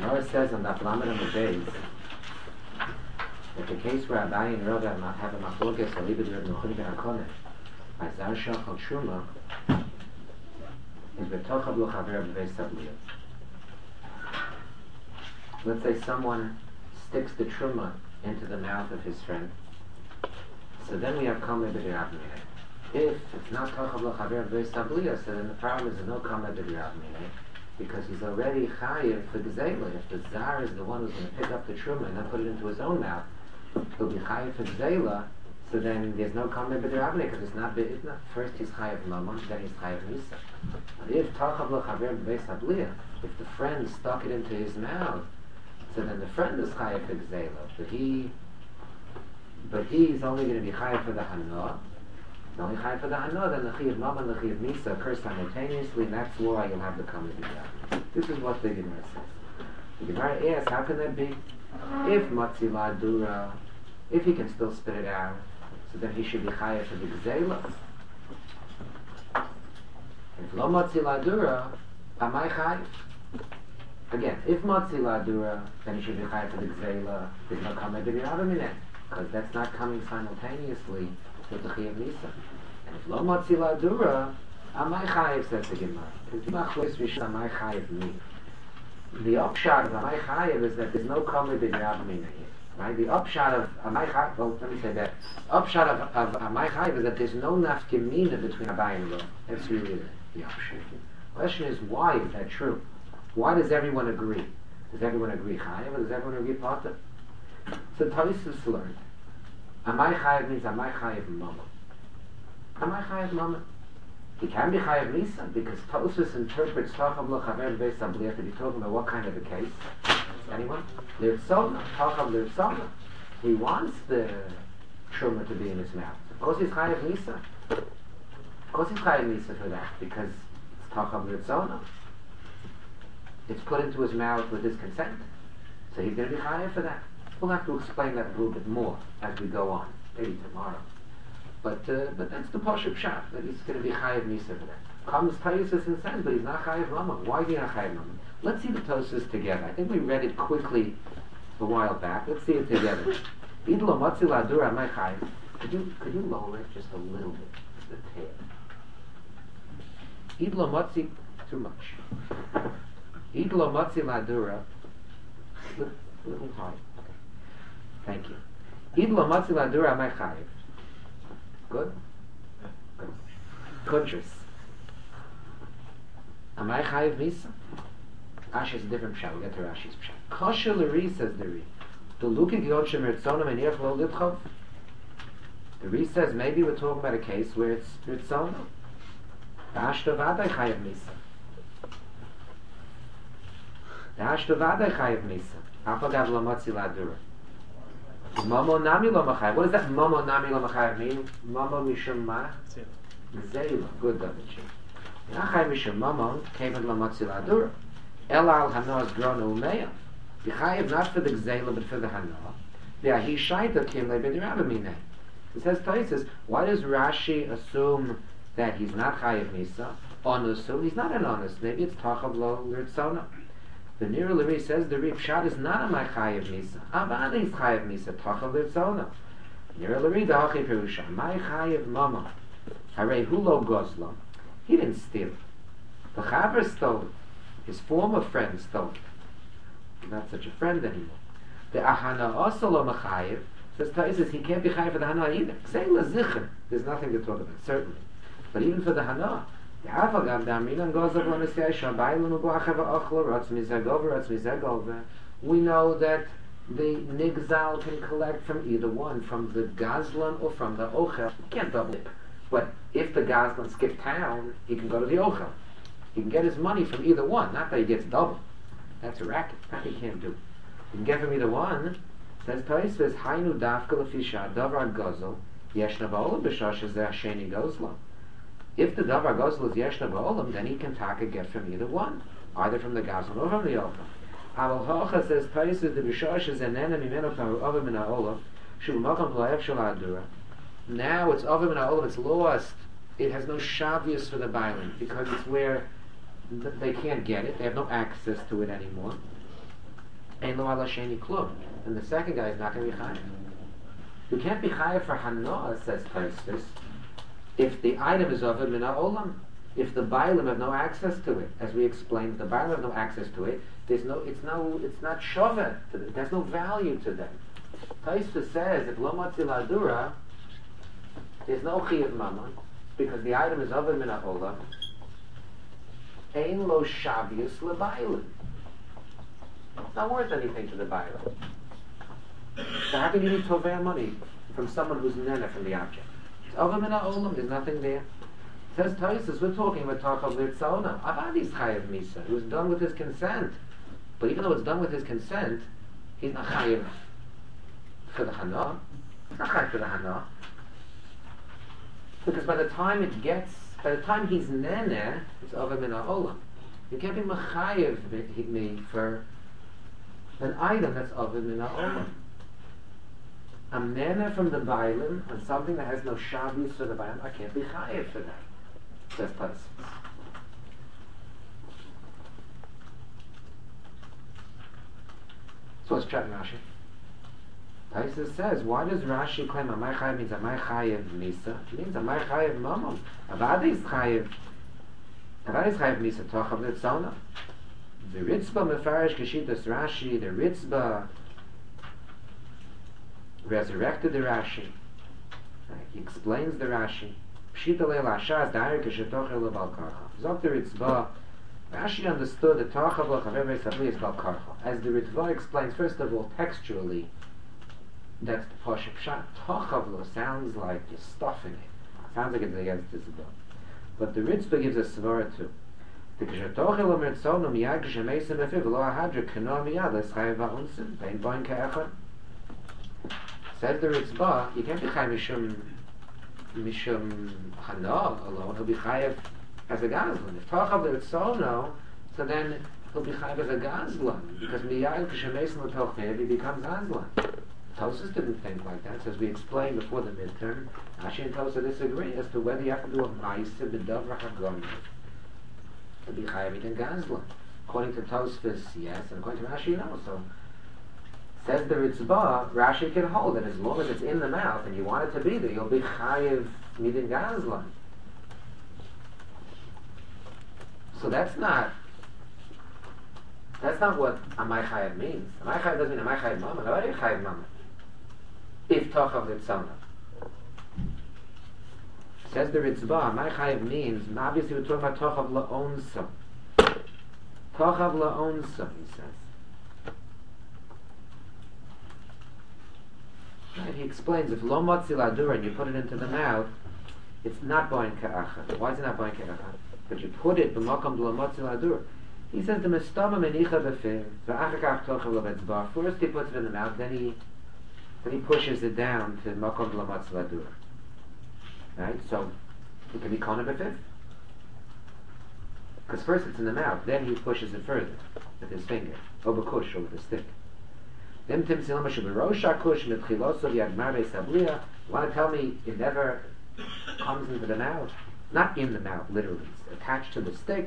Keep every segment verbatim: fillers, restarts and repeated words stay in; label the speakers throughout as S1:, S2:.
S1: Gemara says on the Lamed on the days that the case where Abaye and Rava have a machlokes or libid Reb Nuchoni ben Hakoneh by Zar Shachal Truma is betochav lo chaver b'veis sabliya. Let's say someone sticks the truma into the mouth of his friend. So then we have kama b'dirav minei. If it's not tochav lo chaver b'veis sabliya, so then the problem is there's no kama b'dirav minei, because he's already chayiv for gzeila. If the zar is the one who's going to pick up the truma and then put it into his own mouth, he'll be chayiv for gzeila. So then there's no kama b'dirav minei, because it's not, it's not first he's chayiv mamon, then he's chayiv misa. But if tochav lo chaver b'veis sabliya, if the friend stuck it into his mouth, so then the friend is chayiv for gzeila, but he, but he's only going to be chayiv for the hana. He's only chayiv for the hana, then the chayiv mamon and the chayiv misa occur simultaneously, and that's why you'll have the kama b'dirav. This is what the Gemara says. The Gemara asks, how can that be? If matzi la dura, if he can still spit it out, so then he should be chayiv for the gzeila. If lo matzi la dura, amai chayiv. Again, if matzi la dura, then he should be chayiv for the gzeila. There's no kama b'dirav minei, because that's not coming simultaneously with the chayiv misa. And if lo matzi la dura, amai chayiv, says the Gemara. Because machlois rishon amai chayiv mi. The upshot of amai chayiv is that there's no kama b'dirav minei. Right? The upshot of amai chayiv, well, let me say that. Upshot of, of amai chayiv is that there's no nafkemina between Abaye and Rava. That's really the, the upshot. The question is, why is that true? Why does everyone agree? Does everyone agree chayiv, or does everyone agree pater? So Tosfos learned, amai chayiv means amai chayiv mamon. Amai chayiv mamon. He can be chayiv misa, because Tosfos interprets tochav lo chaver b'veis sabliya to be talking about what kind of a case? Anyone? L'rtzona, tochav l'rtzona. He wants the truma to be in his mouth. Of course he's chayiv misa. Of course he's chayiv misa for that, because it's tochav l'rtzona. It's put into his mouth with his consent. So he's going to be chayiv for that. We'll have to explain that a little bit more as we go on, maybe tomorrow. But uh, but that's the Pashup Shach, that he's going to be chayiv misa for that. Comes Tosfos and says, but he's not chayiv mamon. Why is he not chayiv mamon? Let's see the Tosfos together. I think we read it quickly a while back. Let's see it together. Idlo matzi ladura amai chayiv. Could you could you lower it just a little bit, the tail? Idlo matzi, too much. Idlo matzi ladura. Little, little high. Okay. Thank you. Idlo matzi ladura amai chayiv. Good? Good. Kudris. Amai chayiv misa? Rashi is a different pshat. We'll get to Rashi's pshat. Kosher l'ri, says the Ri. The luki g'yod shem ritzonim and yirch lo litchov. The Ri says maybe we're talking about a case where it's ritzonim. Da'ashto v'adai chayiv misa. Da'ashto v'adai chayiv misa. Afagav lo matzi ladura. Momo nami lo machayiv. What does that momo nami lo machayiv mean? Momo mishum ma? Gzeila. Good, David Shem. Nachay mishum momo came in lo matzi ladura. Ela al hana is grown umeya. Yechayiv not for the gzeila but for the hana. V'ahi shaita kim le b'dirav minei. It says Tosfos, why does Rashi assume that he's not chayiv misa? Onusum, he's not an onus. Maybe it's tachav lo l'rtzona. The Nira L'ri says the Ri pshat is not a my chayiv misa. Avada is chayiv misa, tachav l'rtzona. Nira L'ri da'achi perusha. My chayiv mama. Harei hu lo gozlo. He didn't steal it. The chaver stole it. His former friend stole it. He's not such a friend anymore. The ahana also lo machayiv. Says Tosfos, he can't be chayiv for the hana either. Say la zicher. There's nothing to talk about, certainly. But even for the hana, the afagam da'aminan gozav lo nesiyah shabaylu nubu achava ochlo ratz mizagova ratz mizagova. We know that the nigzal can collect from either one, from the gazlan or from the ochel. He can't double it. But if the gazlan skipped town, he can go to the ochel. He can get his money from either one, not that he gets double. That's a racket. That he can't do. He can get from either one. Says Tosfos, Hainu dafka lefisha davar gozel yeshna ba'olam b'shash zeh sheni gozlo. If the davar gozel is yeshna ba'olam, then he can taka get from either one, either from the gazlan or from the ochel. Aval hocha, says Tosfos, the b'shash zenena mimeno pa'olam min ha'olam shu makam p'laev shel ha'adura. Now it's over min ha'olam, it's lost. It has no shavius for the bailing because it's where they can't get it. They have no access to it anymore. Ein lo ala sheni klum. And the second guy is not going to be chayiv. You can't be chayiv for hanoah, says Tosfos, if the item is of a min ha'olam. If the bailim have no access to it, as we explained, the bailim have no access to it. There's no, it's no, it's not shovet. There's no value to them. Tosfos says if lo matzi ladura, there's no chiyuv mammon because the item is of a min ha'olam. Ein lo shavius lebailim. It's not worth anything to the bailim. So how can you need tovei money from someone who's nene from the object? It's of a min ha'olam. There's nothing there. Says Tosfos, we're talking about Tachav L'Tzona. Avadi's Chayev Misa. It was done with his consent. But even though it's done with his consent, he's not Chayev for the Hana. He's not Chayev for the Hana. Because by the time it gets, by the time he's Nene, it's Ava Min HaOlam. You can't be Mechayev me for an item that's Ava Min HaOlam. I'm Nene from the Bailim on something that has no Shabbos for the Bailim. I can't be Chayev for that. Says Tosfos. So let's check Rashi. Tosfos says, why does Rashi claim Amay Chayev means Amay Chayev Misa? It means Amay Chayev Mamon. Avadi is Chayev. Avadi is Chayev Misa Tochav L'Tzona. The Ritzba Mefarish Geshitas Rashi. The Ritzba resurrected the Rashi. He explains the Rashi. Pshita leil hashas da'ir k'shetochel lebal karcha. Zokter Ritzba, Rashi understood that Tachav l'chaver sabli is bal karcha. As the Ritzba explains, first of all, textually, that's the Pasha Pshat. Tachav lo sounds like you're stuffing it. Sounds like it's against this book. But the Ritzba gives a svara too. The k'shetochel l'mertzonu miyad k'shemesim efiv lo ahadra k'no miyad l'schayev ha'unsim bein boin ka'echad. Says the Ritzba, you can't be chay mishum mishum hana alone. He'll be chayev as a gazlan. If Tachav l'Tzona, so then he'll be chayev as a gazlan because miyad k'shemesim l'tochnev he becomes gazlan. Tosfos didn't think like that. As we explained before the midterm, Rashi and Tosfos disagree as to whether you have to do a ma'aseh b'davar hagomer to be chayev in gazlan. According to Tosfos, yes, and according to Rashi, no. So says the Ritzba, Rashi can hold that as long as it's in the mouth and you want it to be there, you'll be chayev midin gazlan. So that's not that's not what Amay Chayev means. Amay Chayev doesn't mean Amay Chayev Mama. Nobody Chayev Mama. If Tachav L'Tzona. Says the Ritzba, Amay Chayev means, obviously we're talking about Tachav L'Onsa. Tachav L'Onsa, he says. Right, he explains if lo motzi ladura and you put it into the mouth, it's not boin ka'achad. Why is it not boin ka'achad? But you put it b'makom lo motzi ladura. He says the mestama menicha b'fir v'achakach tochel l'betzbar. First he puts it in the mouth, then he then he pushes it down to makom lo motzi ladura. Right, so it can be kona b'fir. Because first it's in the mouth, then he pushes it further with his finger, or b'kush, or with a stick. Then Tim Silama Shubarosha Kush Mitchiloso Yagmare Sablia. You want to tell me it never comes into the mouth? Not in the mouth, literally. It's attached to the stick.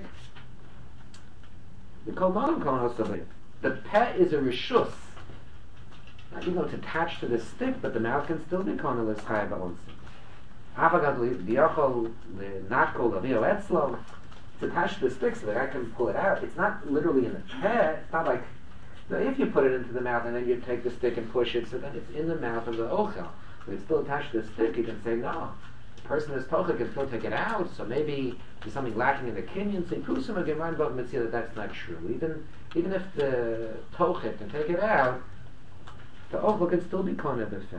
S1: The Kolmanum Kolon the pet is a rishus. Now, even though it's attached to the stick, but the mouth can still be Kolon L'Schai Ba'onsim. Avagad L'Yochol L'Nakol L'Avio Etzlo. It's attached to the stick so that I can pull it out. It's not literally in the pet. It's not like now, if you put it into the mouth and then you take the stick and push it, so then it's in the mouth of the ochel. But it's still attached to the stick, you can say, no. The person that's tocha can still take it out, so maybe there's something lacking in the kinyan. So kusum again, mind about mitzvah that that's not true. Even even if the tocha can take it out, the ochel can still be kona b'feh.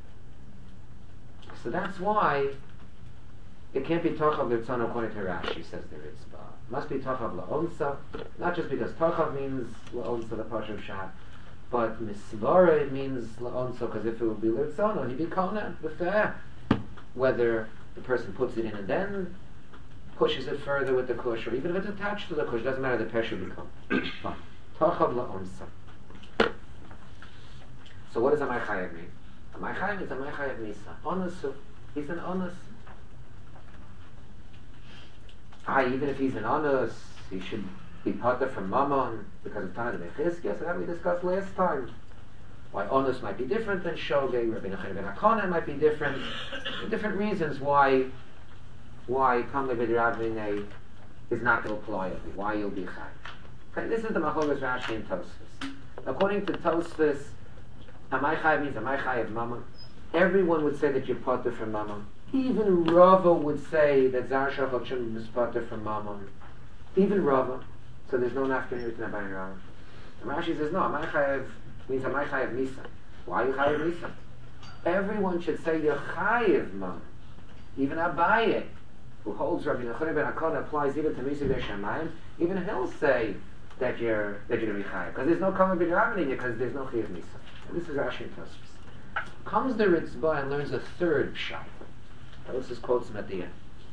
S1: So that's why it can't be tochav l'tzon according to Rashi, says the Ritzba. It must be tochav l'onsa, not just because tochav means l'onsa, the pashup shat, but misvara it means l'onsa, because if it would be l'tzon, he'd be kona b'feh. Whether the person puts it in and then pushes it further with the kush, or even if it's attached to the kush, doesn't matter, the peh should become. Fine. Tochav l'onsa. So what does Amay Chayev mean? Amay Chayev means Amay Chayev Misa. Onasu. He's an onus. Ah, even if he's an onus, he should be potter from Mammon because of Tanah Bechizkiya, so that we discussed last time. Why onus might be different than Shogeg, Rabbi Nachman ben Akana might be different. There are different reasons why why Kamle B'Diravine is not applicable, why you'll be Chayiv. Okay, this is the Machlokes Rashi and Tosfos. According to Tosfos, Amai Chayiv means Amai Chayiv Mammon. Everyone would say that you're potter from Mammon. Even Rava would say that Zar Shachal Shem is potter from Mammon. Even Rava. So there's no nafkanir to Nabai Rava. And Rashi says, no, Amai Chayiv means Amai Chayiv Misa. Why are you Chayiv Misa? Everyone should say you're Chayiv Mammon. Even Abaye, who holds Rabbi Nachman ben Akana, applies even to Misa B'Shamayim, even he'll say that you're that you're going to be Chayiv. Because there's no Kameh B'Diravin in you, because there's no Chayiv Misa. And this is Rashi and Tosfos. Comes the Ritzbah and learns a third pshat. Tosfos quotes him at the end.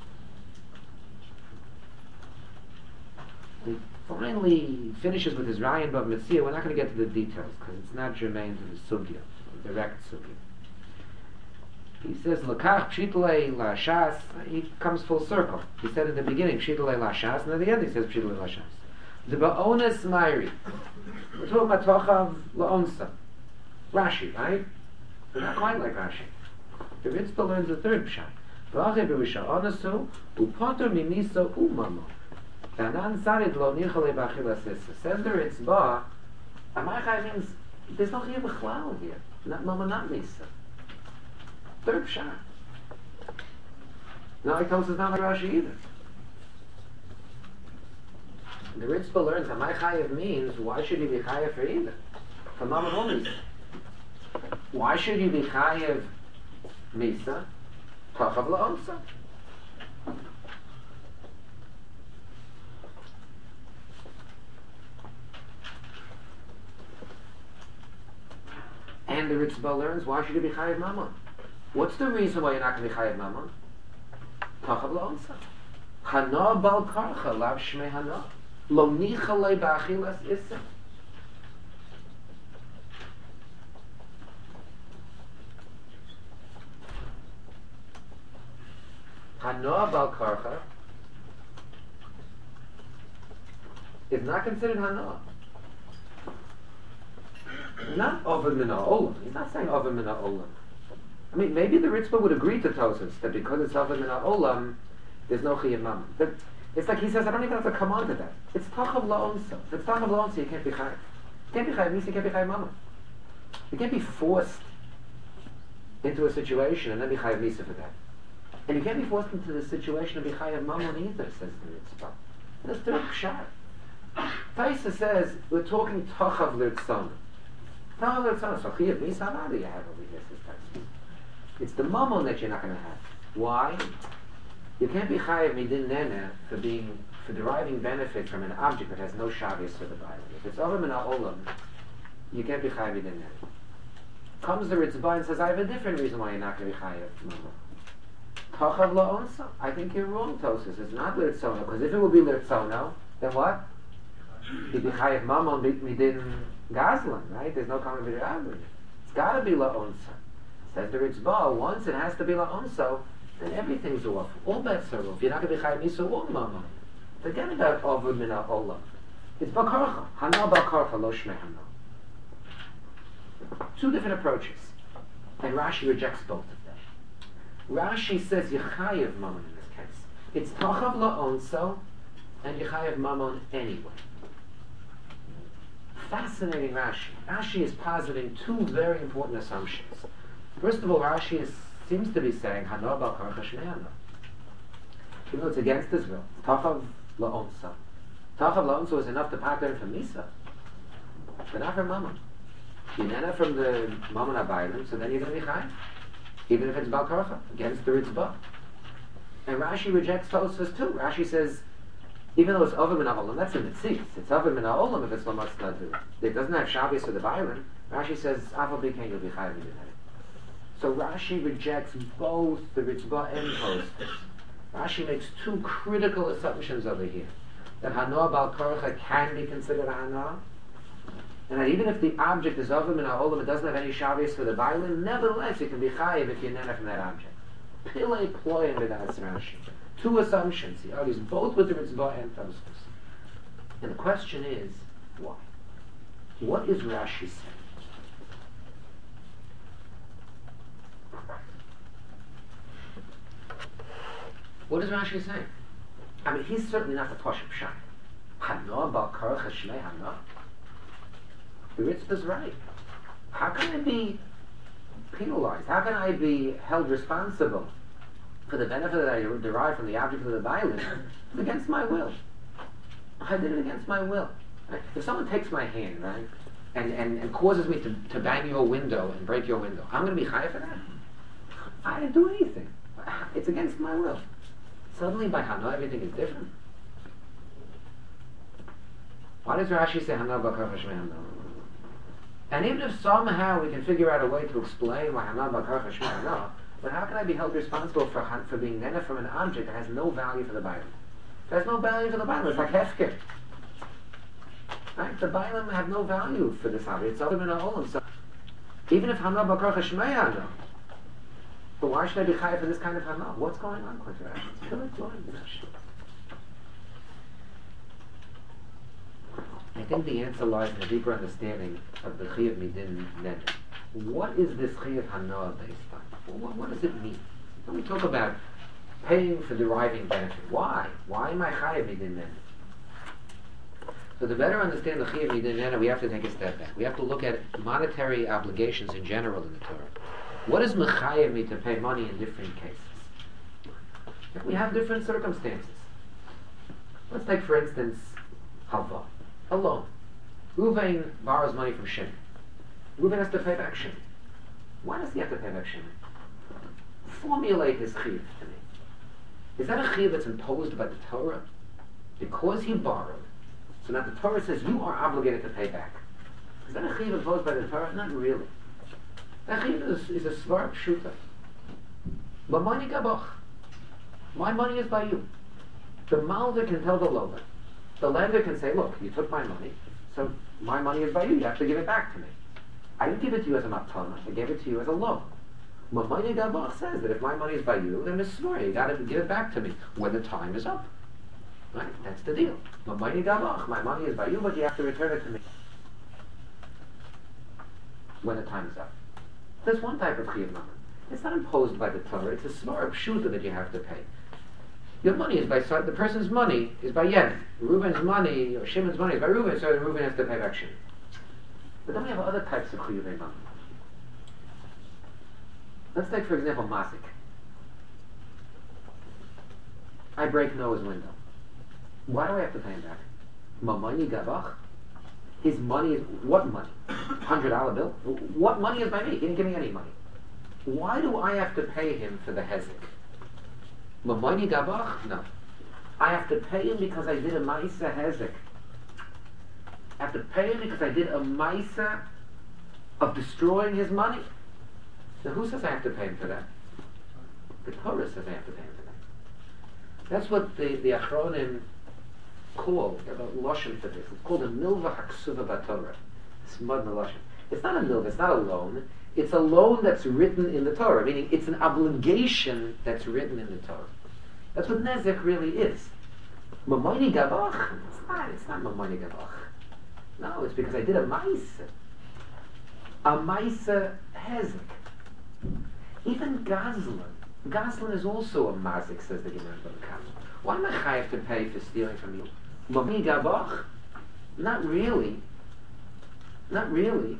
S1: He finally finishes with his Ryan Bab Metzia. We're not going to get to the details because it's not germane to the sugya, the direct sugya. He says, "Lakach pshitulei lashas." He comes full circle. He said at the beginning pshitulei lashas, and at the end he says pshitulei lashas. The ba'ones ma'iri. We're talking about tochav la'onsa. Rashi, right? We're not quite like Rashi. The Ritzbah learns the third pshat. V'achei b'risha onasu u'poter mimiso u'mamo. Kanan sarid lo nichalei b'achilas issa. Says the Ritzbah, Amai Chayiv means there's no chiyuv b'chlal here. Not mama, not misa. Third pshat. Now he tells us not like Rashi either. The Ritzbah learns Amai Chayiv means why should you be Chayiv for either? For mama or misa. Why should you be Chayiv Misa? Tochav la'onsa. And the Ritzbah learns why should you be Chayiv Mammon? What's the reason why you're not going to be Chayiv Mammon? Tochav la'onsa. Hana bal karcha lav shmei hana. Lo nichalei ba'achilas issa. Hanoah bal karcha is not considered hanoah. Not over mina olam. He's not saying over mina olam. I mean, maybe the Ritzbah would agree to Tosfos that because it's over mina olam, there's no chiyuv mammon. But it's like he says, I don't even have to come on to that. It's tachav la'onsa. If it's tachav la'onsa, you can't be chayiv. You can't be chayiv means you can't be chayiv mammon. You can't be forced into a situation and then be chayiv misa for that. And you can't be forced into the situation of Bichayav Mammon either, says the Ritzbah. That's third pshat. Taisa says, we're talking Tochav L'Rtzona. Tochav L'Rtzona. So Chayav Misa, how do you have over here, says Taisa? It's the Mammon that you're not going to have. Why? You can't be Chayav Midin Nene for being, for deriving benefit from an object that has no Shabbos for the Bible. If it's over Min HaOlam, you can't be Chayav Midin Nene. Comes the Ritzbah and says, I have a different reason why you're not going to be Chayav Mammon. Tochav la'onsa. I think you're wrong, Tosfos. It's not l'rtzona, because if it would be l'rtzona, then what? You'd be chayiv mammon midin gazlan, right? There's no common b'diravin. It's got to be la'onsa. Says the Ritzbah, once it has to be la'onsa, then everything's off. All bets are off. You're not going to be chayiv misa or mammon. Forget about over min ha'olam. It's bakarcha. Hana bakarcha lo shmei hana. Two different approaches, and Rashi rejects both of them. Rashi says Yechayev Mammon in this case. It's Tachav la'onso and Yechayev Mammon anyway. Fascinating Rashi. Rashi is positing two very important assumptions. First of all, Rashi is, seems to be saying Hanoah bal karcha shmei hana. Even though it's against his will. Tachav la'onso. Tachav la'onso is enough to pattern from Misa, but not from Mammon. You're not from the Mammon Abayim, so then you're going to be Chayiv. Even if it's Bal Karcha, against the Ritzbah. And Rashi rejects Tosfos too. Rashi says, even though it's Ovim Min HaOlam, that's in the Tzitz. It's Ovim Min HaOlam if it's Lamatz Ladu. It doesn't have Shabbos for the Bailan. Rashi says, Aval B'Ken you'll be Chayiv Midin. So Rashi rejects both the Ritzbah and Tosfos. Rashi makes two critical assumptions over here. That Hanoah Bal Karcha can be considered a Hanoah, and that even if the object is Ovim Min HaOlam, it doesn't have any Shabbos for the Bailan, nevertheless it can be Chayiv if you're nena from that object. Pile ployim b'das Rashi. Two assumptions. He argues both with the Ritzbah and Tosfos. And the question is, why? What is Rashi saying? What is Rashi saying? I mean, he's certainly not the Pashup Pshat. Hana bal karach hashmei hana. The Ritzvah's right. How can I be penalized? How can I be held responsible for the benefit that I derive from the object of the violence against my will? I did it against my will. Right? If someone takes my hand, right, and, and, and causes me to, to bang your window and break your window, I'm going to be chayav for that? I didn't do anything. It's against my will. Suddenly by Hana, everything is different. Why does Rashi say Hana b'karach hashmei hana? And even if somehow we can figure out a way to explain why Hana b'karach hashmei hana, but how can I be held responsible for, for being nena from an object that has no value for the Bible? It has no value for the Bible. It's like hefker. Right? The Bible have no value for this object. It's other in a whole. So even if Hana b'karach hashmei hana, but why should I be chayav for this kind of Hana? What's going on with that? It's still enjoying this. I think the answer lies in a deeper understanding of the Chiyuv Midin Neder. What is this Chiyuv Hana based on? What, what does it mean? When we talk about paying for deriving benefit, why? Why am I Chayav Midin Neder? So to better understand the Chiyuv Midin Neder, we have to take a step back. We have to look at monetary obligations in general in the Torah. What does Mechayev me to pay money in different cases? We have different circumstances. Let's take, for instance, Halva. A loan. Reuven borrows money from Shimon. Reuven has to pay back Shimon. Why does he have to pay back Shimon? Formulate his chiyuv to me. Is that a chiyuv that's imposed by the Torah? Because he borrowed. So now the Torah says you are obligated to pay back. Is that a chiyuv imposed by the Torah? Not really. That chiyuv is, is a svar pshuta. But money gabach. My money is by you. The malder can tell the lover. The lender can say, look, you took my money, so my money is by you, you have to give it back to me. I didn't give it to you as a matana, I gave it to you as a loan. Mamani Gabach says that if my money is by you, then it's smart, you got to give it back to me when the time is up. Right? That's the deal. Mamani Gabach, my money is by you, but you have to return it to me when the time is up. There's one type of chiyuv number. It's not imposed by the Torah, it's a smart pshuta that you have to pay. Your money is by, the person's money is by Yen. Reuven's money, or Shimon's money is by Reuven, so Reuven has to pay back Shimon. But then we have other types of chiyuvei money. Let's take, for example, mazik. I break Noah's window. Why do I have to pay him back? Mamani gavach? His money is, what money? Hundred dollar bill? What money is by me? He didn't give me any money. Why do I have to pay him for the hezek? Mamani gabach? No. I have to pay him because I did a ma'isa hezek. I have to pay him because I did a ma'isa of destroying his money. Now who says I have to pay him for that? The Torah says I have to pay him for that. That's what the, the Achronim call, about Lashon for this. It's called a milva haksuva b'Torah. It's mud Lashon. It's not a milva, it's not a loan. It's a loan that's written in the Torah, meaning it's an obligation that's written in the Torah. That's what nezek really is. Mamoni gavach? It's not, it's not mamoni gavach. No, it's because I did a ma'isa. A ma'isa hezek. Even Gazlan. Gazlan is also a mazik, says the Gemara Bava. Why am I chayav to pay for stealing from you? Mamoni gavach? Not really. Not really.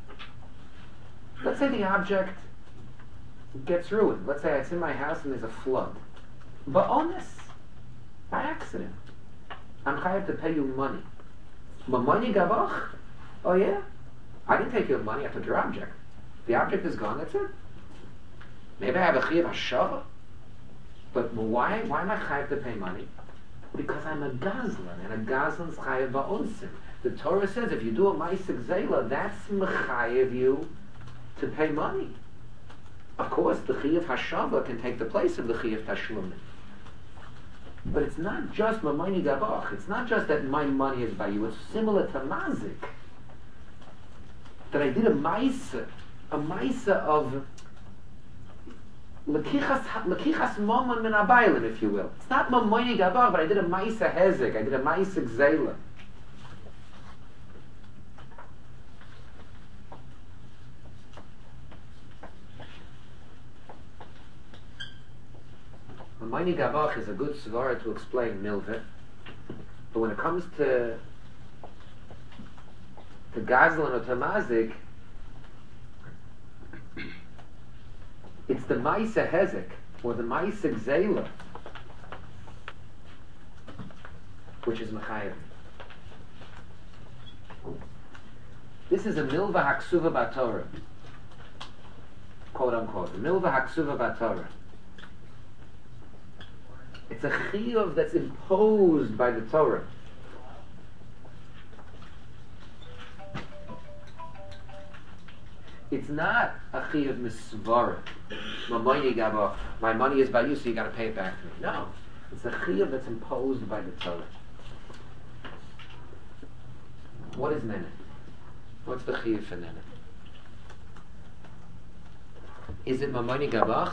S1: Let's say the object gets ruined. Let's say it's in my house and there's a flood. But honest, by accident, I'm chayav to pay you money. Mamoni gavach? Oh yeah? I didn't take your money, I took your object. The object is gone, that's it. Maybe I have a chiyuv hashava. But why, why am I chayav to pay money? Because I'm a gazlan, and a gazlan's chayav ba'onsim. The Torah says if you do a ma'aseh zayla, that's mechayev you to pay money. Of course, the chiyuv hashava can take the place of the chiyuv tashlumin. But it's not just mamoni gavach. It's not just that my money is by you. It's similar to mazik. That I did a ma'isa, a ma'isa of lekichas lekichas momon min abaylim, if you will. It's not mamoni gavach, but I did a ma'isa hezek. I did a ma'isa gzela. Mamayni Gabach is a good svara to explain milveh, but when it comes to to Gazlan or to Mazik, it's the Maisa Hezek or the Maisa Gzela which is Mechayev. This is a Milva Haksuva Batorah, quote unquote. The Milva Haksuva Batorah. It's a chiyuv that's imposed by the Torah. It's not a chiyuv misvara. My money is by you, so you got to pay it back to me. No, it's a chiyuv that's imposed by the Torah. What is nene? What's the chiyuv for nene? Is it mamoni gabach?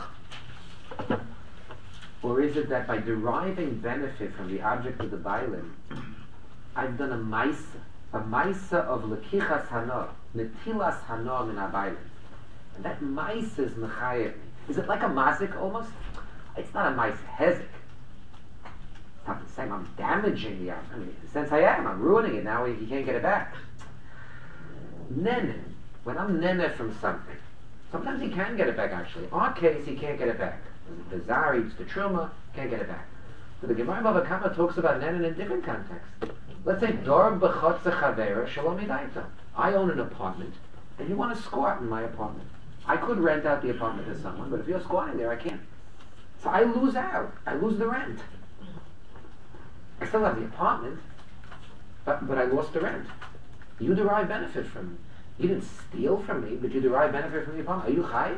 S1: Or is it that by deriving benefit from the object of the bailim, I've done a maisa, a maisa of lekichas hana, netilas hana min ha-bailim. And that maisa is mechayev. Is it like a mazik almost? It's not a maisa hezek. It's not the same. I'm damaging the object. I mean, in a sense I am. I'm ruining it. Now you can't get it back. Nene. When I'm nene from something, sometimes he can get it back actually. In our case, he can't get it back. The Zar eats the Truma, can't get it back. But the Gemara Bava Kama talks about nene in a different context. Let's say, Dor b'chotze chavera shalom idaita. I own an apartment, and you want to squat in my apartment. I could rent out the apartment to someone, but if you're squatting there, I can't. So I lose out. I lose the rent. I still have the apartment, but, but I lost the rent. You derive benefit from me. You didn't steal from me, but you derive benefit from the apartment. Are you chayiv?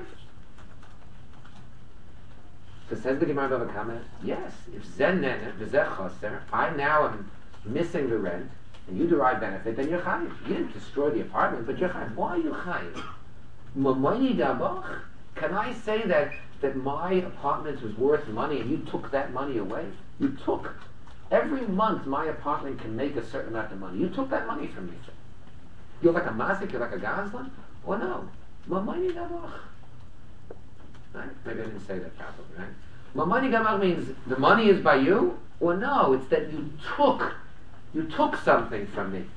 S1: So says the Gemara Bava Kama, yes, if zen nene, v'zeh chaser, I now am missing the rent, and you derive benefit, then you're chayiv. You didn't destroy the apartment, but you're chayiv. Why are you chayiv? Mamayni gabach? Can I say that, that my apartment was worth money and you took that money away? You took. Every month my apartment can make a certain amount of money. You took that money from me. You're like a mazik, you're like a gazlan? Or no? Mamayni gabach. Right? Maybe I didn't say that properly, right? Mamani Gamar means the money is by you? Or no, it's that you took, you took something from me.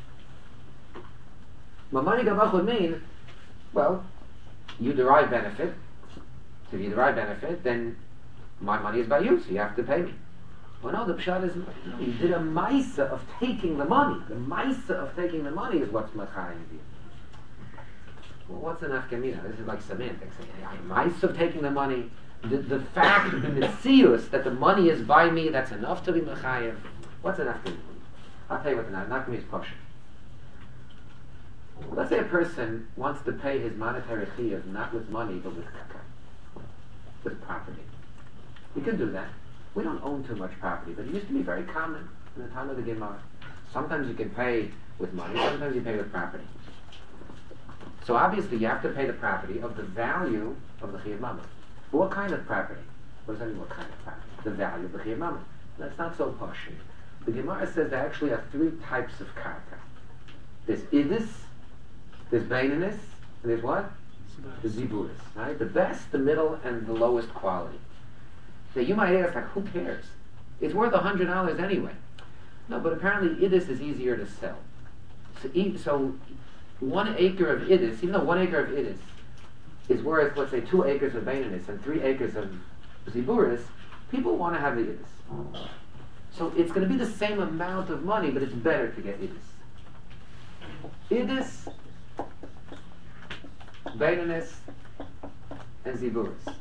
S1: Mamani Gamar would mean, well, you derive benefit. So if you derive benefit, then my money is by you, so you have to pay me. Well, no, the pshat is, no, you did a maisa of taking the money. The maisa of taking the money is what's machayim you. Well, what's an afkamina? This is like semantics. Mice of taking the money, the, the fact, the mitzius that the money is by me, that's enough to be mechayev. What's an afkamina? I'll tell you what an afkamina is. Pasha. Let's say a person wants to pay his monetary chiyuv not with money but with kaka, with property. You can do that. We don't own too much property, but it used to be very common in the time of the Gemara. Sometimes you can pay with money, sometimes you pay with property. So obviously you have to pay the property of the value of the Chiyuv Mamon. But what kind of property? What does that mean, what kind of property? The value of the Chiyuv Mamon. That's not so posh. The Gemara says there actually are three types of karka. There's idis, there's baininus, and there's what? The ziburis. Right? The best, the middle, and the lowest quality. Now you might ask, like, who cares? It's worth a hundred dollars anyway. No, but apparently idis is easier to sell. So, so one acre of idis, even though one acre of idis is worth, let's say, two acres of baininus and three acres of ziburis, people want to have the idis. So it's going to be the same amount of money, but it's better to get idis. Idis, baininus, and ziburis.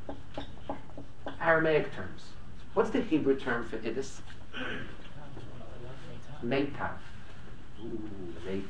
S1: Aramaic terms. What's the Hebrew term for idis? Meitav. Ooh, meitav.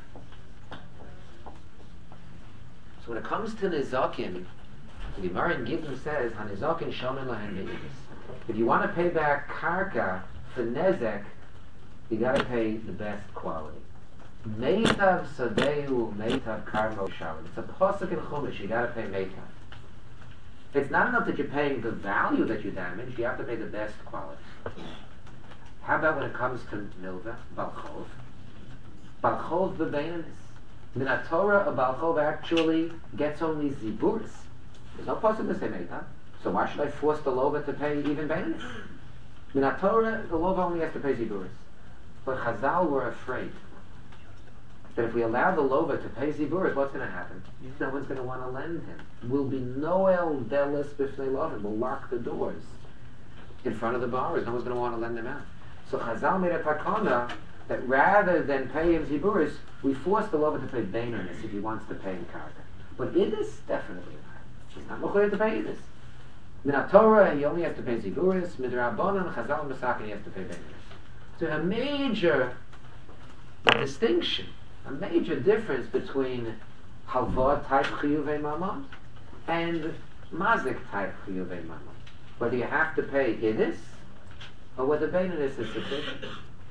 S1: So when it comes to nizakin, the Gemara in Gittin says, "Hanizakin shomen lahen be'idus." If you want to pay back karka for nezek, you got to pay the best quality. Meitav sadeu, meitav karmo shalom. It's a pasuk in Chumash. You got to pay meitav. It's not enough that you're paying the value that you damaged. You have to pay the best quality. How about when it comes to milva, balchov? Balchov b'beininus. The Torah, a balchov actually gets only ziburis. There's no pasuk to say meitav. So So why should I force the lova to pay even Bainis? In the Torah, the lova only has to pay Ziburis. But Chazal were afraid that if we allow the lova to pay Ziburis, what's going to happen? No one's going to want to lend him. Will be Noel Delis Bifnei Lovin. We'll lock the doors in front of the borrowers. No one's going to want to lend them out. So Chazal made a takana that rather than pay him Ziburis, we force the lova to pay Bainis if he wants to pay in Karka. But Idis, definitely not. He's not required to pay Idis. In the Torah, he only has to pay Ziburis. Midrabanan, Chazal, and Masakin, he has to pay Bainis. So a major distinction, a major difference between Halva type Chiyuvei Mamon and Mazik type Chiyuvei Mamon. Whether you have to pay Idis or whether Bainis is sufficient.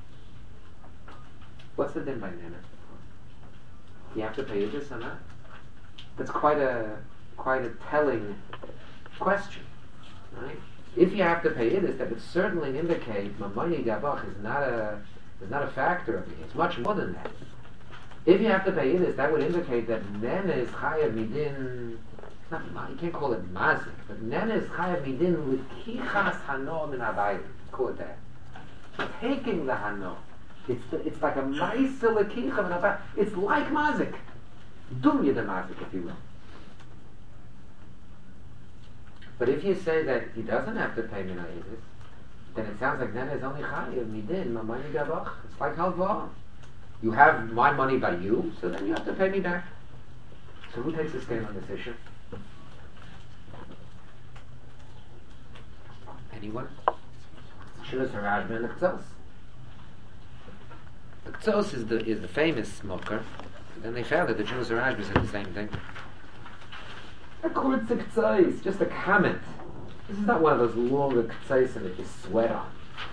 S1: What's the din by Nana? You have to pay Idis or not? That's quite a quite a telling question, right? If you have to pay Idis, that would certainly indicate Mamoni Gabach is not a is not a factor of it. It's much more than that. If you have to pay Idis, that would indicate that Nene is Chayav Midin. It's not, you can't call it Mazik, but Nene is Chayav Midin with Kichas Hano Min Abayim. Call it that. Taking the Hano. It's the, it's like a Maisa Lekicha Min Abayim. It's like Mazik. Dumya the Mazik, if you will. But if you say that he doesn't have to pay Mina Idis, then it sounds like Nene is only Chayav Midin Mamoni Gabach. It's like Halva. You have my money by you, so then you have to pay me back. So who takes the stand on this issue? Anyone? Shilas Harajma and the K'tzos. The K'tzos is the, is the famous smoker. Then they found that the Shilas Harajma said the same thing. A kurz K'tzos, just a comment. This is not one of those longer K'tzos that you sweat on.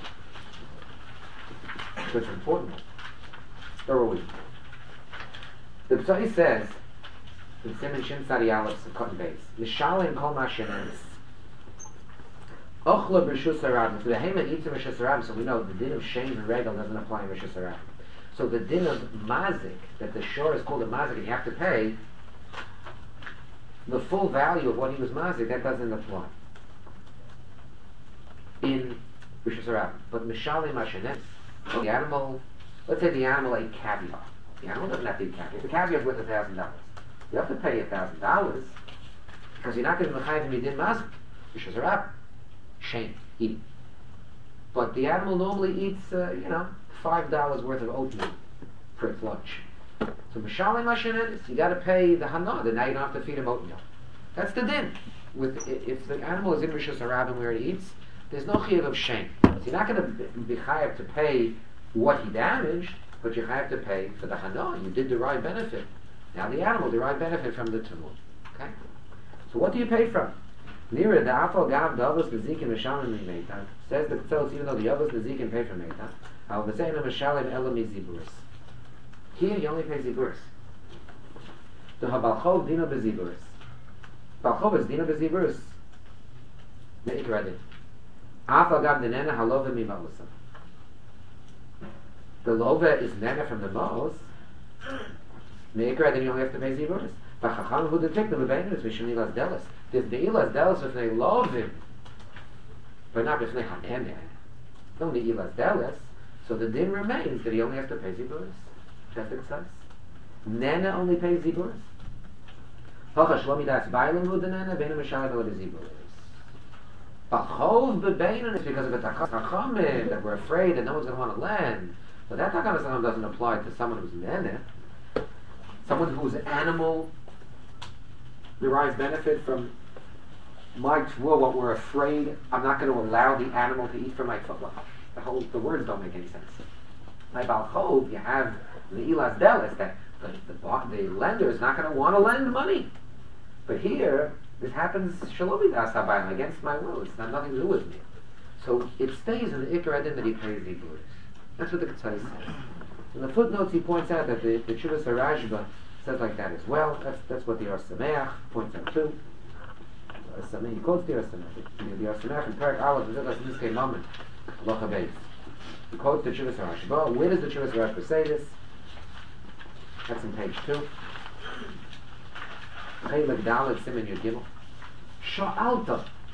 S1: So it's important. Where are we? The K'tzos says in Simon Shin Tzadi Aleph of Cotton Base, Mishalim Kol Mashenes Ochla B'Rishus Harabim. So the Hema eats in Rishus Harabim, so we know the din of Shem and Regal doesn't apply in Rishus Harabim. So the din of Mazik, that the shore is called a Mazik and you have to pay the full value of what he was Mazik, that doesn't apply in Rishus Harabim. But Mishalim Mashenes, the animal, let's say the animal ate caviar. The animal doesn't have to eat caviar. The caviar is worth a thousand dollars. You have to pay a thousand dollars because you're not going to be chayv midin mazik. Rishus Harabim. Shame, eating. But the animal normally eats, uh, you know, five dollars worth of oatmeal for its lunch. So Mishalim Mashenes, you got to pay the hana. Then now you don't have to feed him oatmeal. That's the din. With if the animal is in Rishus Harabim where it eats, there's no chiyuv of shame. So you're not going to be chayav to pay what he damaged, but you have to pay for the hana. You did derive benefit. Now the animal derived benefit from the tumor. Okay. So what do you pay from? Nira the afal gav davos nezikin mishalim meita says the K'tzos, even though the avos nezikin pay for meita, al v'seinu mishalim elam ziburis. Here you only pay ziburis. The habalchov dino beziburis. Balchov is dino beziburis. Meikradin. Afal gav denena halova mimalusam. The lova is nena from the mouth. Meikradin you only have to pay ziburis. V'chacham who detect the bebenis v'shem ilas delis. There's the ilas delis if they love him, but not if they haneneh. Only ilas delis. So the din remains that he only has to pay ziburis. That's the K'tzos. Nena only pays ziburis. Hocha shlomi das bailim hu denena beinu mishalim hu ziburis. Bachov bebeinin is because of a takachamim that we're afraid that no one's going to want to lend. But that takachamim doesn't apply to someone who's nena. Someone whose animal derives benefit from my tvua, what we're afraid I'm not going to allow the animal to eat from my tvua. The whole the words don't make any sense. By balchov, you have the ilas delis that the, the, the lender is not going to want to lend money. But here, this happens shalomi das habayim, against my will. It's not nothing to do with me. So it stays in the ikar adin that he pays the iburis. That's what the K'tzos says. In the footnotes, he points out that the, the Chuvas Harajba says like that as well. That's that's what the Or Sameach points out too. He quotes the Or Sameach. The Or Sameach in Perek Aleph is in this case moment. Halacha Beis. He quotes the Chuvas Harajba. Where does the Chuvas Harajba say this? That's in page two. Chelek Dalet Simen Yud Gimel. Sha'alta.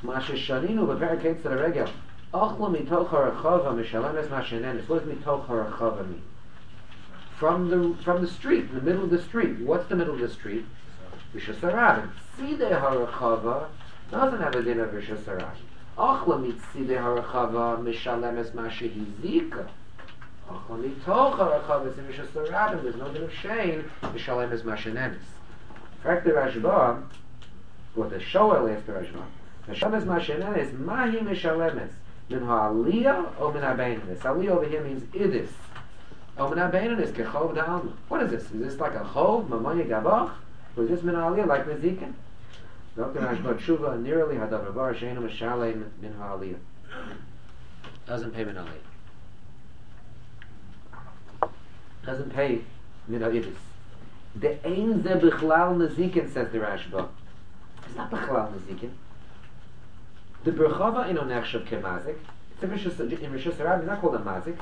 S1: Masha Shaninu b'perek Ketzar Regel. Ochla mitoch harachava mishalemes mashenenes. What does mitoch harachava mean? From the from the street, in the middle of the street. What's the middle of the street? Rishus Harabim. Tzidei harachava doesn't have a din of Rishus Harabim. Ochla mitzidei harachava mishalemes mashehizika. Ochla mitoch harachava is in Rishus Harabim. There's no din of shein mishalemes mashenenes. Fact the Rashba, what the Shoel after Rashba. Mishalemes mashenenes mahi mishalemes. Min ha'aliyah or min ha'beininus. Aliyah over here means idis. Or min ha'beininus, kechov da'alma. What is this? Is this like a chov, mamoni gabach? Or is this min ha'aliyah, like nezikin? Doctor Rashba Tshuva, nearly hadavar bar, sheinu mishalei min ha'aliyah. Doesn't pay min ha'aliyah. Doesn't pay min ha'idis. The ein ze bichlal nezikin, says the Rashba. It's not bichlal nezikin. The Berchava in Onechshav Kemazik, it's in Rishus Harabim, it's not called a Mazik.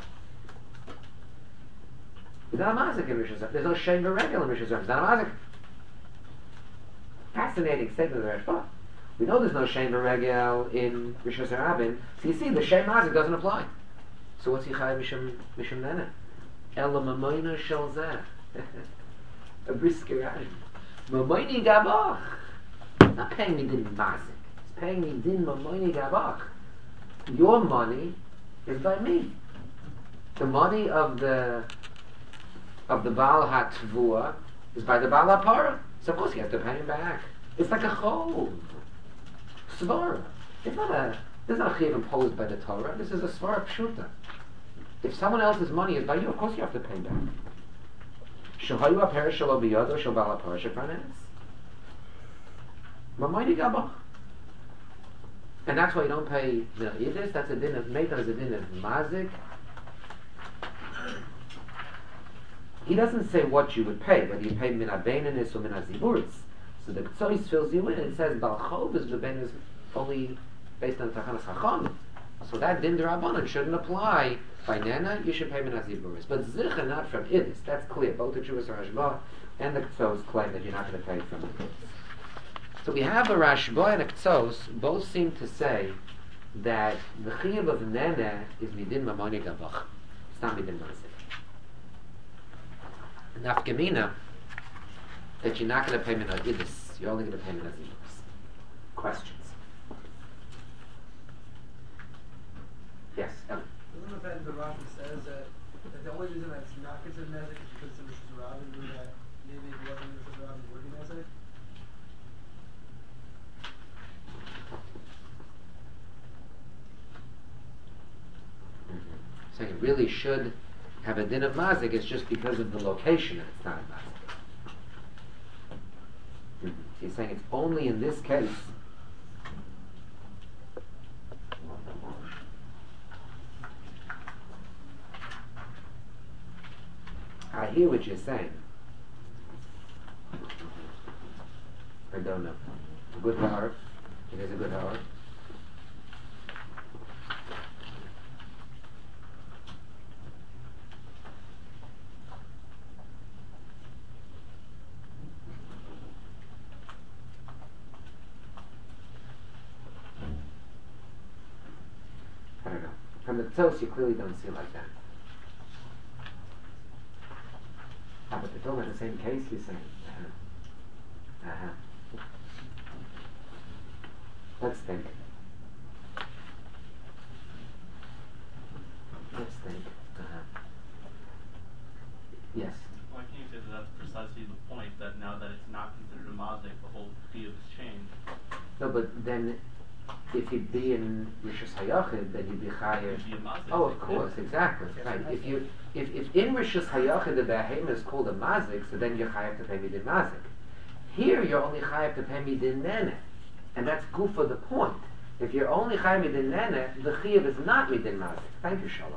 S1: It's not a Mazik in Rishus Harabim. There's no Shem Beregel in Rishus Harabim. It's not a Mazik. Fascinating statement of the Rashba. We know there's no Shem Beregel in Rishus Harabim, so you see, the Shem Mazik doesn't apply. So what's Yichai Mishum Mishum Nene? Ela Mamoina Shel Zeh. A brisker Rashba. Mamoini Gabach. It's not paying me the Mazik. Paying me din mamoni gabach. Your money is by me. The money of the of the Baal HaTvua is by the Baal HaPara. So of course you have to pay him back. It's like a chov. Svara. It's not a this is not a chiv imposed by the Torah. This is a svara pshuta. If someone else's money is by you, of course you have to pay back. Shahayu HaPara shelo biyado shel Baal HaPara shepranes. Mamoni gabach. And that's why you don't pay you know, Yiddish. That's a din of Meitan, is a din of Mazik. He doesn't say what you would pay, whether you pay Min HaBeinanis or Min HaZiburis. So the Ktsois fills you in. It says Balchov is Bebenis only based on Tachanas Chacham. So that din d'Rabbanan shouldn't apply. By Nena, you should pay Min HaZiburis. But Zicha not from Yiddish. That's clear. Both the Chuvas Rashba and the Ktsos claim that you're not going to pay from Yiddish. So we have a Rashba and a Ktsos, both seem to say that the Chiyuv of Nene is Midin Mamoni Gavach. It's not Midin Mazik. Nafkamina, that you're not going to pay Min HaIdis, you're only going to pay Min HaZiburis. Questions? Yes, Ellen.
S2: Doesn't the fact that the Rashi says that, that the only reason that it's not considered Nezik is because it's in Rishus Harabim, meaning that maybe if it wasn't in Rishus Harabim, it would be Nezik?
S1: So it really should have a din of mazik. It's just because of the location that it's not a mazik. Mm-hmm. So he's saying it's only in this case. I hear what you're saying. I don't know. A good heart. It is a good heart. I don't know. From the Tzos, you clearly don't see it like that. Ah, but they're talking about the same case, you're saying. Uh-huh. Uh-huh. Let's think. Let's think. Uh-huh. Yes.
S3: Why can't you say that that's precisely the point, that now that it's not considered a mazik, the whole fee has changed?
S1: No, but then if you'd be in Rishus Hayachid, then you'd be chayav. Oh, of course, exactly. Right. If you if, if in Rishus Hayachid the behemoth is called a mazik, so then you're chayav to pay midin mazik. Here you're only chayav to pay midin nene, and that's good for the point. If you're only chayav midin nene, the chayav is not midin mazik. Thank you, Shalom.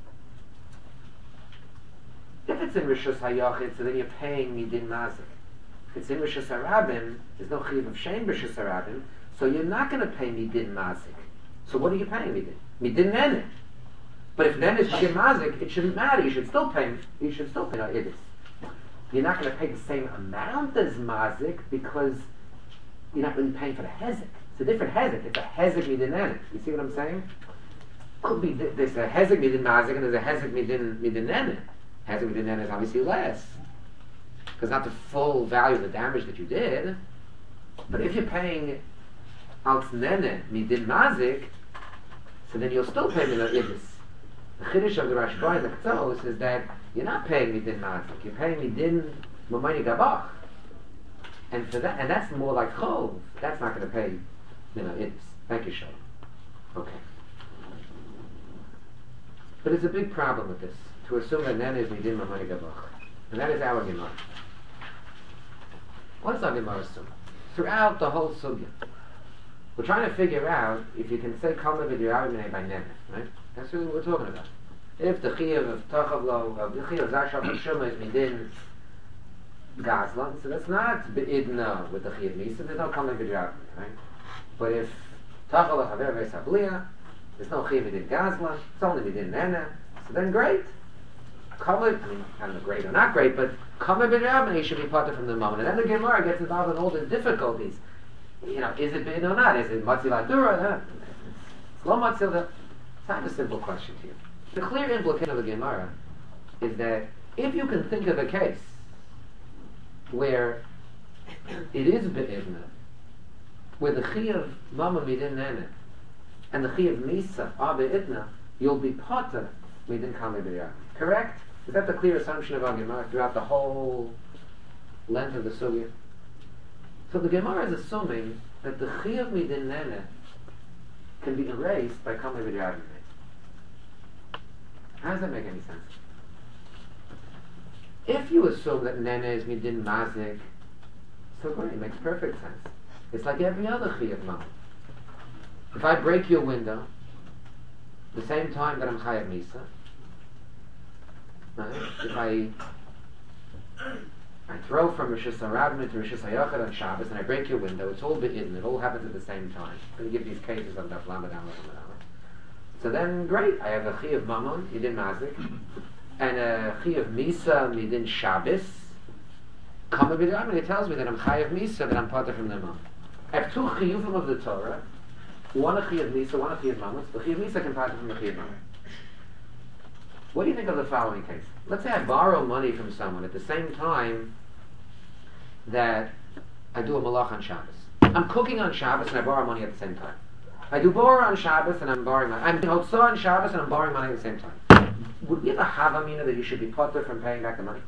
S1: If it's in Rishus Hayachid, so then you're paying midin mazik. If it's in Rishus Harabim, there's no chayav of shein Rishus Harabim. So you're not going to pay midin mazik. So what are you paying midin? Midin nene. But if nene is shir mazik, it shouldn't matter. You should still pay. You should still pay idis. You're not going to pay the same amount as mazik because you're not really paying for the hezek. It's a different hezek. It's a hezek midin nene. You see what I'm saying? Could be th- there's a hezek midin mazik and there's a hezek midin midin nene. Hezek midin nene is obviously less because not the full value of the damage that you did. But if you're paying als nene midin mazik, so then you'll still pay midin idis. The chiddush of the Rashba and the Ketzos is that you're not paying midin mazik. You're paying midin mamayni gabach. And for that, and that's more like chov. That's not going to pay, you know, it's. Thank you, Shalom. Okay. But there's a big problem with this, to assume that Nana is midin mamani gabach. And that is our Gemara. What does our Gemara assume? Throughout the whole sugya, we're trying to figure out if you can say kama v'dirayimene by Nana, right? That's really what we're talking about. If the chiyuv of tachavlo, of the chiyuv of zashav of shuma is midin Gazlan, so that's not beidna with the chiyuv misa. There's no kama v'dirayimene, right? But if tachal haver v'sabliya, there's no chiyuv midin Gazlan. It's only midin Nana. So then, great. Kama, I mean, I don't know, great or not great, but kama b'dirayimene should be parted from the moment. And then the Gemara gets involved in all the difficulties. You know, is it beidna or not? Is it matzil adura? It's lo matzil. I have a simple question to you. The clear implication of the Gemara is that if you can think of a case where it is be'ivna, where the chiyuv mama midin nene and the chiyuv misa are be'ivna, you'll be potter midin kama b'dirayimene. Correct? Is that the clear assumption of our Gemara throughout the whole length of the sugya? So the Gemara is assuming that the chiyuv midin nene can be erased by kama b'dirayimene. How does that make any sense? If you assume that nene is midin mazik, so great, it makes perfect sense. It's like every other chiyuv mama. If I break your window, the same time that I'm chayav misa, right? If I I throw from Rosh Hashanah to Rosh Hashanah on Shabbos and I break your window, it's all be'idn, it all happens at the same time. I'm going to give these cases on Daf Lamed Aleph. So then, great, I have a chiyuv mamon, midin mazik, and a chiyuv misa, midin Shabbos. Kama b'dirayimene, it tells me that I'm chayav misa, that I'm parted from the mamon. I have two chiyuvim of the Torah, one a chiyuv misa, one a chiyuv mamon. The chiyuv misa can part from the chiyuv mamon. What do you think of the following case? Let's say I borrow money from someone at the same time that I do a malach on Shabbos. I'm cooking on Shabbos and I borrow money at the same time. I do borrow on Shabbos and I'm borrowing money. I'm hotzah on Shabbos and I'm borrowing money at the same time. Would we ever have a mina that you should be potter from paying back the money?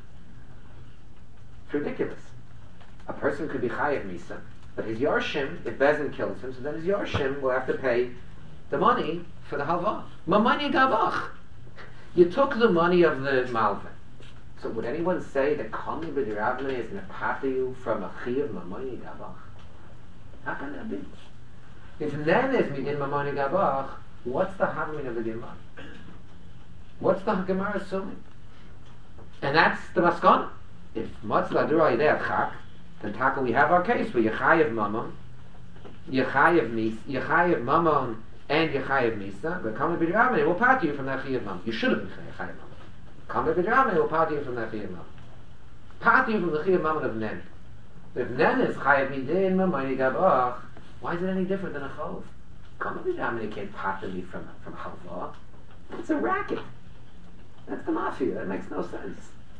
S1: It's ridiculous. A person could be chayav misa, but his yarshim, if Bezin kills him, so then his yarshim will have to pay the money for the halva. Mamani gavach. You took the money of the malva. So would anyone say that kami b'dirayimene is going to pater you from a chiyuv mamani gavach? How can that be? If nen is midin mamani gavach, what's the havmin of the Gemara? What's the Gemara assuming? And that's the maskana. If matzla dura yidei chak, then taka we have our case where yechayev mamon, yechayev mis, yechayev mamon, and yechayev misa. But kama b'dirayimene will pater you from that chayev mamon. You should have been yechayev mamon. Kama b'dirayimene will pater you from that chayev mamon. Pater you from the chayev mamon of nen. If nen is chayev midin mamani gavach, why is it any different than a chov? Kama b'dirayimene can't pater me from from halva. It's a racket. That's the mafia. That makes no sense.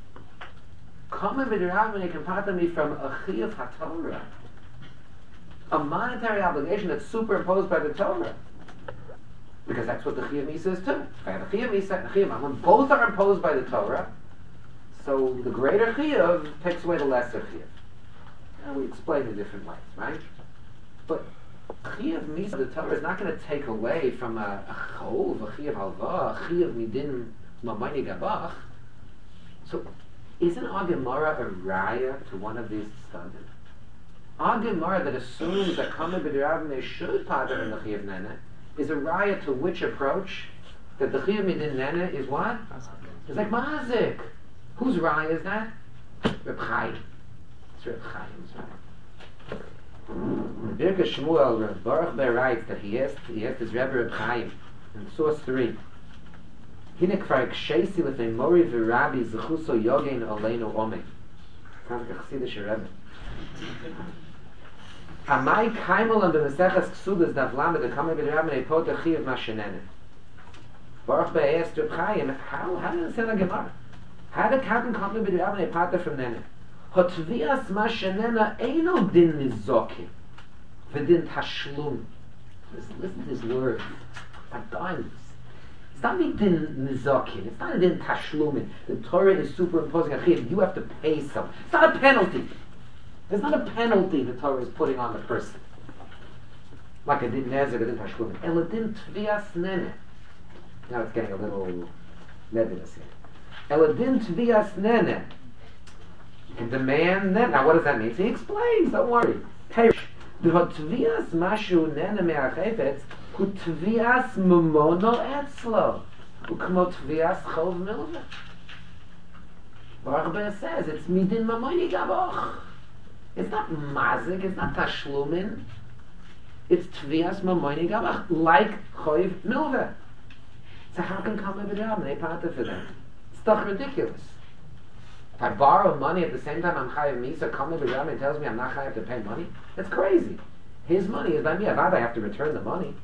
S1: Kama b'dirayimene can pater me from a chiyuv haTorah, a monetary obligation that's superimposed by the Torah, because that's what the chiyuv misa is too. If I have a chiyuv misa and a chiyuv mamon, both are imposed by the Torah, so the greater chiyuv takes away the lesser chiyuv. And we explain in different ways, right? But chiyuv misa, the Torah is not going to take away from a, a chov, a chiyuv halva, a chiyuv midin mamani gabach. So, isn't our Gemara a raya to one of these studies? Our Gemara that assumes that kama b'dirayimene should pater in the chiyuv nene is a raya to which approach? That the chiyuv midin nene is what? It's like mazik. Whose raya is that? Reb Chaim. It's Reb Chaim's raya. The Birkas Shmuel, Reb Baruch Ber writes that he asked, he asked his Rebbe Reb Chaim in source three. Hine kvar ksheisi lefei mori v'rabi zechuso yogein oleinu omei. Sounds like a chassidish Rebbe. Amai kaimol on the Meseches Ksudas Daf Lamed the Kamei B'Rabbi Neipot Achiv Mashenene. Baruch Be'ez Reb Chaim, how how does it say in the Gemara? How did Katan Kamei B'Rabbi Neipot from Nene? Hotvias Mashenene Eino Din Nizokim V'Din Tashlum. Listen, listen to this word. It's like diamonds. It's not a din nizokin. It's not a din tashlumin. The Torah is superimposing a chiyuv. You have to pay something. It's not a penalty. There's not a penalty the Torah is putting on the person. Like a din nezek, a din tashlumin. El a din tvias nene. Now it's getting a little nebulous here. El a din tvias nene. You can demand nene. Now what does that mean? So he explains. Don't worry. Perish. The tvias mashu nene me'achefetz. Utvias momono etzlo, ukmo tvias chov milva. Baruch Ber says it's midin mamoni gaboch. It's not mazik, it's not tashlumin. It's tvias mamoni gaboch, like chov milva. So how can come with job? They pata for that. It's doch ridiculous. If I borrow money at the same time I'm chayav misa, come with job and tells me I'm not chayav to pay money. That's crazy. His money is by me. Avad I have to return the money.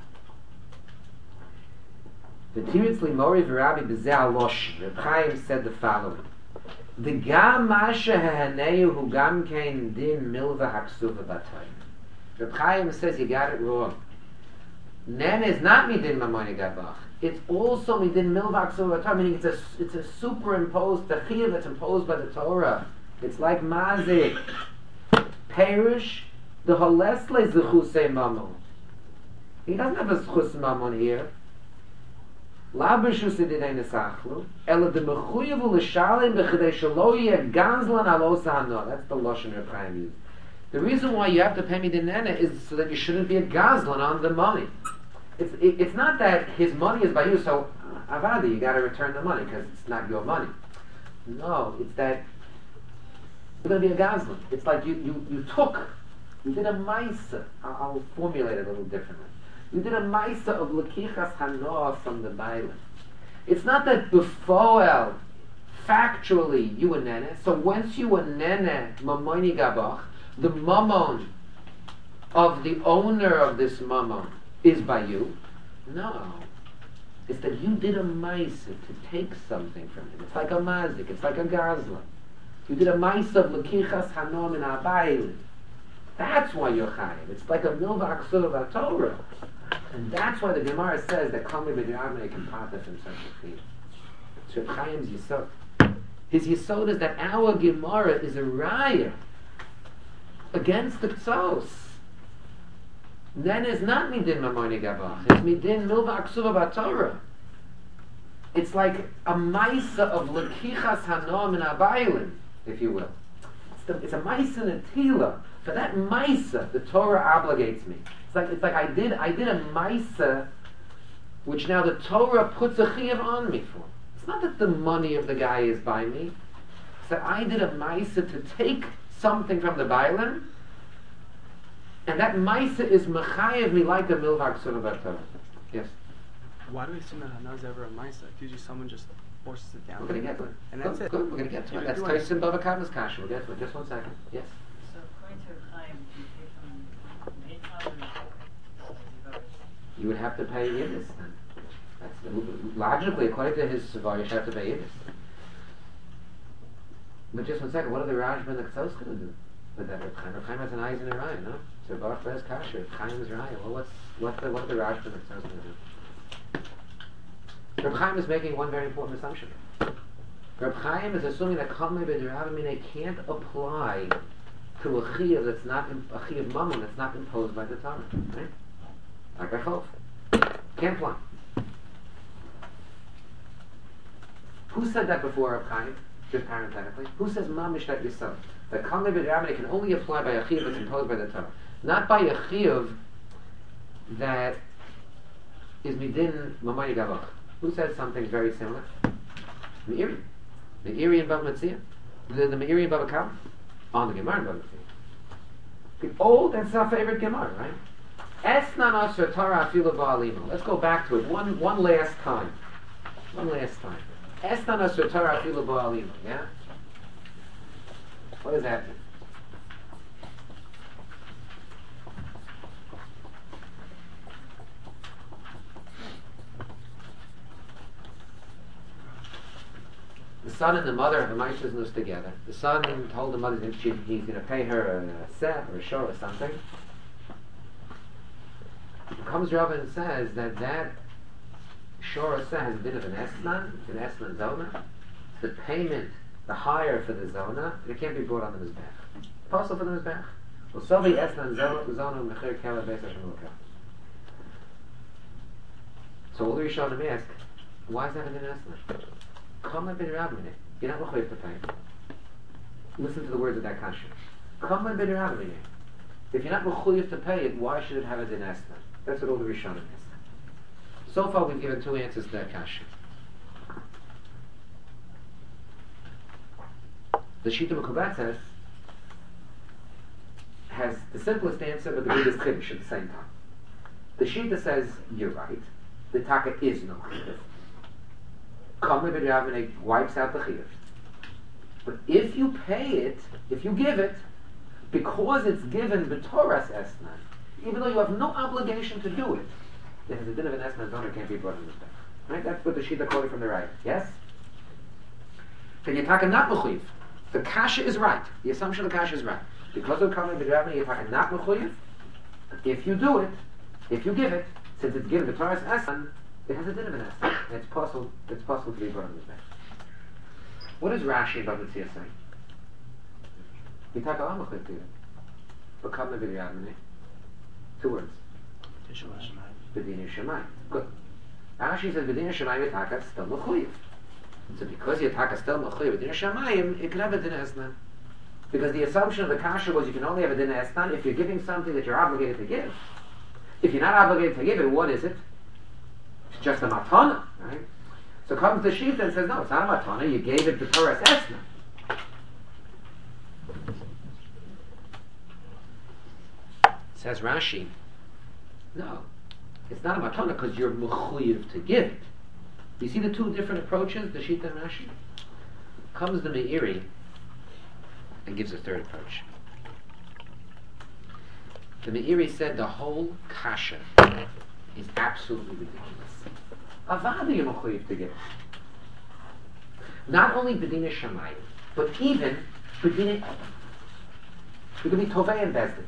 S1: The Tiritz Limori V'Rabbi B'Zeh Alosh, Reb Chaim said the following: the gam masha hahaneu hu gam kein din milva haksuva batayim. Reb Chaim says you got it wrong. Nen is not midin mamoni gabach. It's also midin milva haksuva batayim. Meaning it's a it's a superimposed the chiyuv that's imposed by the Torah. It's like mazik. Perish the holesle zechusei mamon. He doesn't have a zechus mamon here. La b'shus edinei nesachlu, ela de mechuyev l'shalim b'chidei shelo yeh ganzlan alos hano. That's the lashon Reb Chaim used. The reason why you have to pay me the nene is so that you shouldn't be a gazlan on the money. It's it, it's not that his money is by you, so avada you got to return the money because it's not your money. No, it's that you're going to be a gazlan. It's like you you you took, you did a ma'isa. I'll, I'll formulate it a little differently. You did a ma'isa of lekichas hanoah from the Bible. It's not that befoel, factually, you were nene. So once you were nene, mamoni gabach, the mammon of the owner of this mammon is by you. No. It's that you did a ma'isa to take something from him. It's like a mazik. It's like a gazla. You did a ma'isa of lekichas hanoah min ha'bayil. That's why you're chayiv. It's like a milva aksuv Torah. And that's why the Gemara says that Kami B'Di'armei can pata from such a chiyuv. It's Reb Chaim's yisod. His yisod is that our Gemara is a raya against the tzos. Then it's not midin mamoni gabach. It's midin milva aksuva b'Torah. It's like a ma'isa of lekichas hanoah min ha'bayilin, if you will. It's, the, it's a ma'isa netila. For that ma'isa, the Torah obligates me. It's like it's like I did I did a ma'isa, which now the Torah puts a chiyuv on me for. It's not that the money of the guy is by me. It's that I did a ma'isa to take something from the bailim, and that ma'isa is mechayev me like a milvak surah Torah. Yes.
S4: Why do we assume that hana is ever a ma'isa? Usually someone just forces it down.
S1: We're going to get to it.
S4: And
S1: good,
S4: that's it.
S1: Good. We're going to get to
S4: You
S1: it. That's
S4: do
S1: Tyson Bava Kama's kasha. We'll get to it. Just one second. Yes.
S5: So according to Chaim, do you pay from main time or
S1: You would have to pay Yiddish then. That's the, logically, according to his Savar, you should have to pay Yiddish. But just one second, what are the Rajman and the Ksos going to do with that? Reb Chaim, Reb Chaim has an eyes in their eye, no? So Baruch Bez Kasher, Reb Chaim is Raya. Well, what's, what, the, what are the Rajman and the Ksos going to do? Reb Chaim is making one very important assumption. Reb Chaim is assuming that Kamei B'Di'armei can't apply to a chiyuv that's not, a chiyuv mammon that's not imposed by the Torah, right? Like a chov. Can't apply. Who said that before Reb Chaim? Just parenthetically. Who says mamish that yourself? That Kamei B'Di'armei can only apply by a chiyuv that's imposed by the Torah. Not by a chiyuv that is midin mamay gavach. Who says something very similar? Meiri. Meiri and Bava Metzia. The, the Meiri and Bava Kama. On the Gemara and Bava Metzia. The old, that's our favorite Gemara, right? Esnan asher Torah afilu ba'alimo. Let's go back to it one one last time. One last time. Esnan asher Torah afilu ba'alimo. Yeah? What does that mean? son and the mother have a Maisha's Nus together. The son told the mother that she, he's going to pay her a seh or a shor or something. Comes Rabbi and says that that shor or seh has a din of an esnan, an esnan zona. The payment, the hire for the zona, it can't be brought on the mizbech. Possible for the mizbech. Well, so be esnan zona, zona mechir kela beis Hashem Elokah. So all the Rishonim ask, why is that a din esnan? Come and be Rabbi. You're not mechuyev to pay. Listen to the words of that kasha. Come and be Rabbi. If you're not mechuyev to pay it, why should it have a din esnan? That's what all the Rishonim ask. So far, we've given two answers to that kasha. The Shita Mekubatzes has the simplest answer, but the biggest chiddush at the same time. The Shita says, you're right. The taka is no chiddush. Kama b'Ravine wipes out the chiyuv. But if you pay it, if you give it, because it's given b'toras esnan, even though you have no obligation to do it, there's a din of an esnan zona can't be brought in this back. Right? That's what the Shita quoted from the right. Yes? Then you're talking not mechuyev. The kasha is right. The assumption of the kasha is right. Because of Kama b'Ravine, you're talking not mechuyev. If you do it, if you give it, since it's given b'toras esnan, it has a din of an esnan. And it's possible, it's possible to be brought in this back. What does Rashi about the say? You talk about mechuyev to it. But Kama b'Ravine. Two words. B'din Yishamayim. Good. Rashi says B'din Yishamayim Yitaka still mechuyev. So because Yitaka still mechuyev B'din Yishamayim, it can have a din esnan. Because the assumption of the kasha was you can only have a din esnan if you're giving something that you're obligated to give. If you're not obligated to give it, what is it? It's just a matana, right? So comes the Shita and says, no, it's not a matana. You gave it b'toras esnan. Says Rashi, no, it's not a matana because you're mechuyev to give it. You see the two different approaches, the Shita and Rashi? Comes the Meiri and gives a third approach. The Meiri said the whole kasha is absolutely ridiculous. Avada you're mechuyev to give it. Not only b'din Shamayim, but even b'din, you can be tovei and bezdin.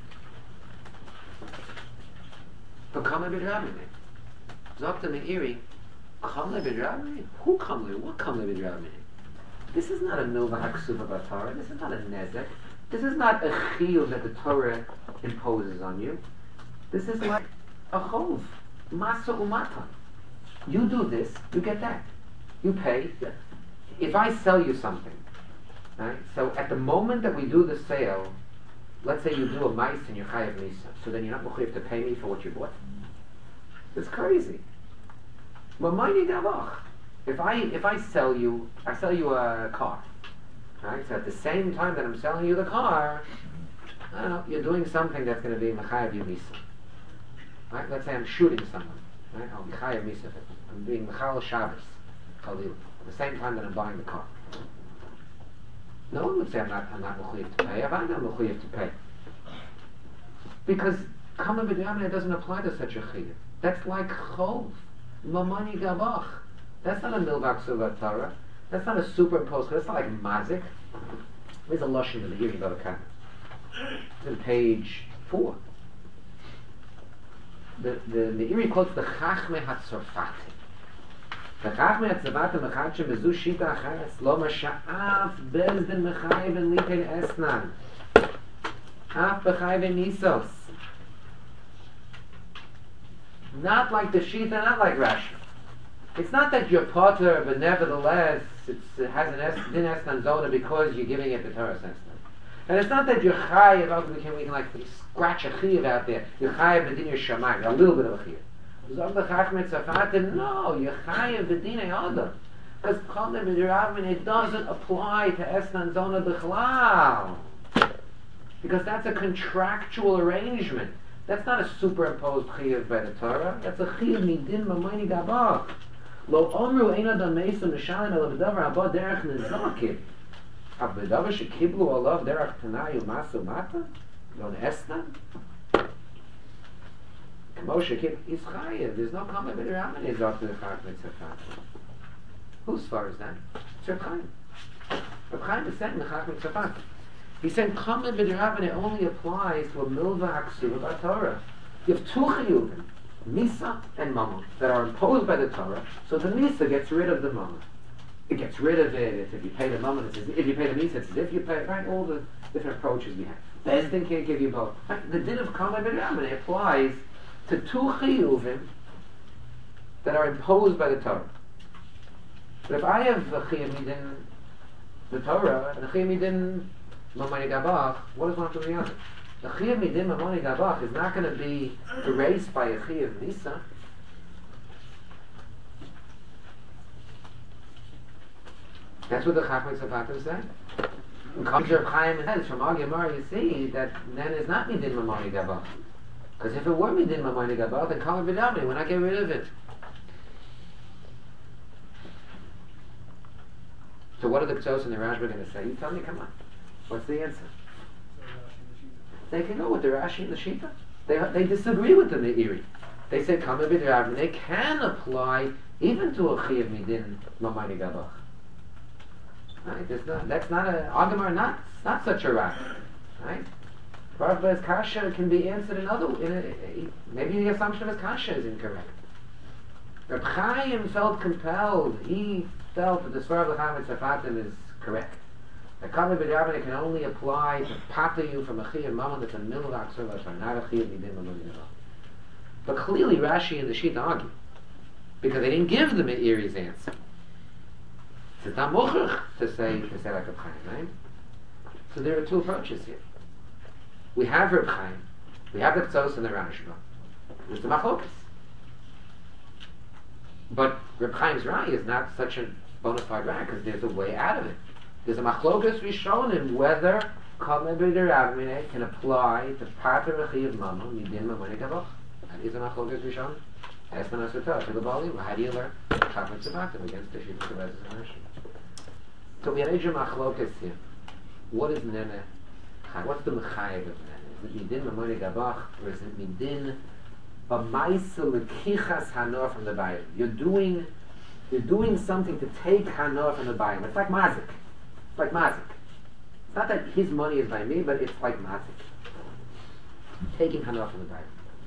S1: But Kama b'Ravine. Doctor Meiri, Kama b'Ravine? Who Kama? What Kama b'Ravine? This is not a milva haksuva b'Torah. This is not a nezek. This is not a chiyuv that the Torah imposes on you. This is like a chov, masa umata. You do this, you get that. You pay. If I sell you something, right? So at the moment that we do the sale, let's say you do a mice and you're chayav misa, so then you're not mechuyev to pay me for what you bought. It's crazy. Well, mind gavach. If I if I sell you, I sell you a car, right? So at the same time that I'm selling you the car, I don't know, you're doing something that's going to be mechayav you misa, right? Let's say I'm shooting someone, right? I'll be chayav misa. I'm doing mechal Shabbos, chalil, at the same time that I'm buying the car. No one would say I'm not I'm not mechuyev to pay. I'm not mechuyev to pay because Kama b'Ravine doesn't apply to such a chiyuv. That's like chov, mamani gabach. That's not a milvak suva Torah. That's not a superimposed. That's not like mazik. There's a lashon in the hearing of a It's in page four. The the Meiri quotes the Chachme Hatzorfati. The Chachme Hatzorfati mechatchem bezu shita achares lo masha'af bezdin mechayev and liten esnan af bechayev nisos. Not like the Shita, not like Rashi. It's not that you're potter, but nevertheless it's, it has an es, din esnan zona because you're giving it the Torah esnan. And it's not that you're chayiv, we can, we can like scratch a chiv out there. You're chayiv b'din Shamayim, a little bit of a chiv. Zog the Chachmei Tzarfati, no, you're chayiv b'din Adam. Because Kama b'Ravine, it doesn't apply to esnan zona b'chlal. Because that's a contractual arrangement. That's not a superimposed chiyuv by the Torah. That's a chiyuv midin mamayni gabach. Lo omru ein adam meisu nishalim el b'davar haba derech nezakiv. Av b'davar shekiblu olav derech tanayu masu mata? Lo ne'esnan? Kamo shekib is chayiv. There's no Kama b'Ravine after the Chachmei Tzarfati. Whose far is that? It's your Chaim. Reb Chaim is saying the Chacham Tzafat. He's saying Kama B'Derabbaneh only applies to a Milva Haksuva Torah. You have two chiyuvim, Misa and Mammon, that are imposed by the Torah, so the Misa gets rid of the Mammon. It gets rid of it. It's if you pay the Mammon, it's as if you pay the Misa, it's as if you pay, right? All the different approaches we have. Beis Din can't give you both. Right? The din of Kama B'Derabbaneh applies to two chiyuvim that are imposed by the Torah. But if I have a chiyuv midin the Torah and a chiyuv midin Mamoni Gabach, what does one have to do the other? The chiyuv midin Mamoni Gabach is not going to be erased by a chiyuv Misa. That's what the Chachmei Tzavatim say. In Kamzer Chaim says from Agyamar, you see that then is not midin Mamoni Gabach. Because if it were midin Mamoni Gabach, then Kama B'Derabbaneh, we're not getting rid of it. So what are the Ktos and the Rashba going to say? You tell me, come on. What's the answer? They can go with the Rashi and the Shita. They, they disagree with the Meiri. They say Kama B'Derabbaneh. They can apply even to a Chiyuv Midin Mamoni Gabach. Right? There's not, that's not a Agamar, not not such a rat. Right? Baruch Be'ez Kasha can be answered in other. In a, maybe the assumption of his Kasha is incorrect. Reb Chaim felt compelled. He felt that the Svar of the Chachmei Tzavatim is correct. The Kama B'Derabbaneh can only apply to pata you from a chiyuv mammon that's a milva aksuva, not a chiyuv midin mamon. But clearly Rashi and the Shita argue because they didn't give the Meiri's answer. It's not mochach to say to say like Reb Chaim, right? So there are two approaches here. We have Reb Chaim, we have the Ktos and the Rashba. There's the machlokas. But Reb Chaim's Rai is not such a bona fide Rai because there's a way out of it. There's a machlokas rishonim whether Kama B'Derabbaneh can apply to pater rechiv mammon midin mamoni gabach. That is a machlokas rishonim. That's the Nasutah. To the Bali, how do you learn? Chachmei Tzavatim against the Shita of Beis Din. So we have a machlokas here. What is nene? What's the mechayev of nene? Is it midin mamoni gabach or is it midin a ma'isa lekichas hanor from the bayim? You're doing, you're doing something to take hanor from the bayim. It's like mazik. It's like mazik. It's not that his money is by me, but it's like mazik. Taking hanor from the bayim.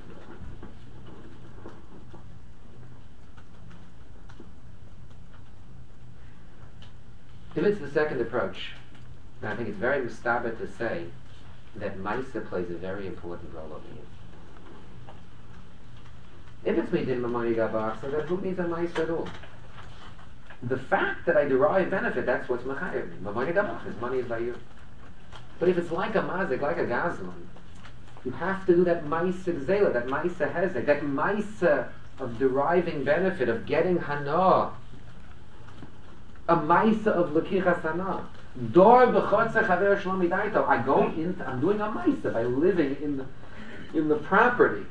S1: If it's the second approach, then I think it's very mistabed to say that ma'isa plays a very important role over here. If it's midin mamoni gabach, so that who needs a ma'isa at all? The fact that I derive benefit, that's what's mechayev me. Mamoni gabach, his money is by you. But if it's like a mazik, like a gazlan, you have to do that ma'isa gzela, that ma'isa hezek, that ma'isa of deriving benefit, of getting hana, a ma'isa of lekichas hana. Dor b'chotze chaver shlomi daito. I go in, I'm doing a ma'isa by living in the in the property.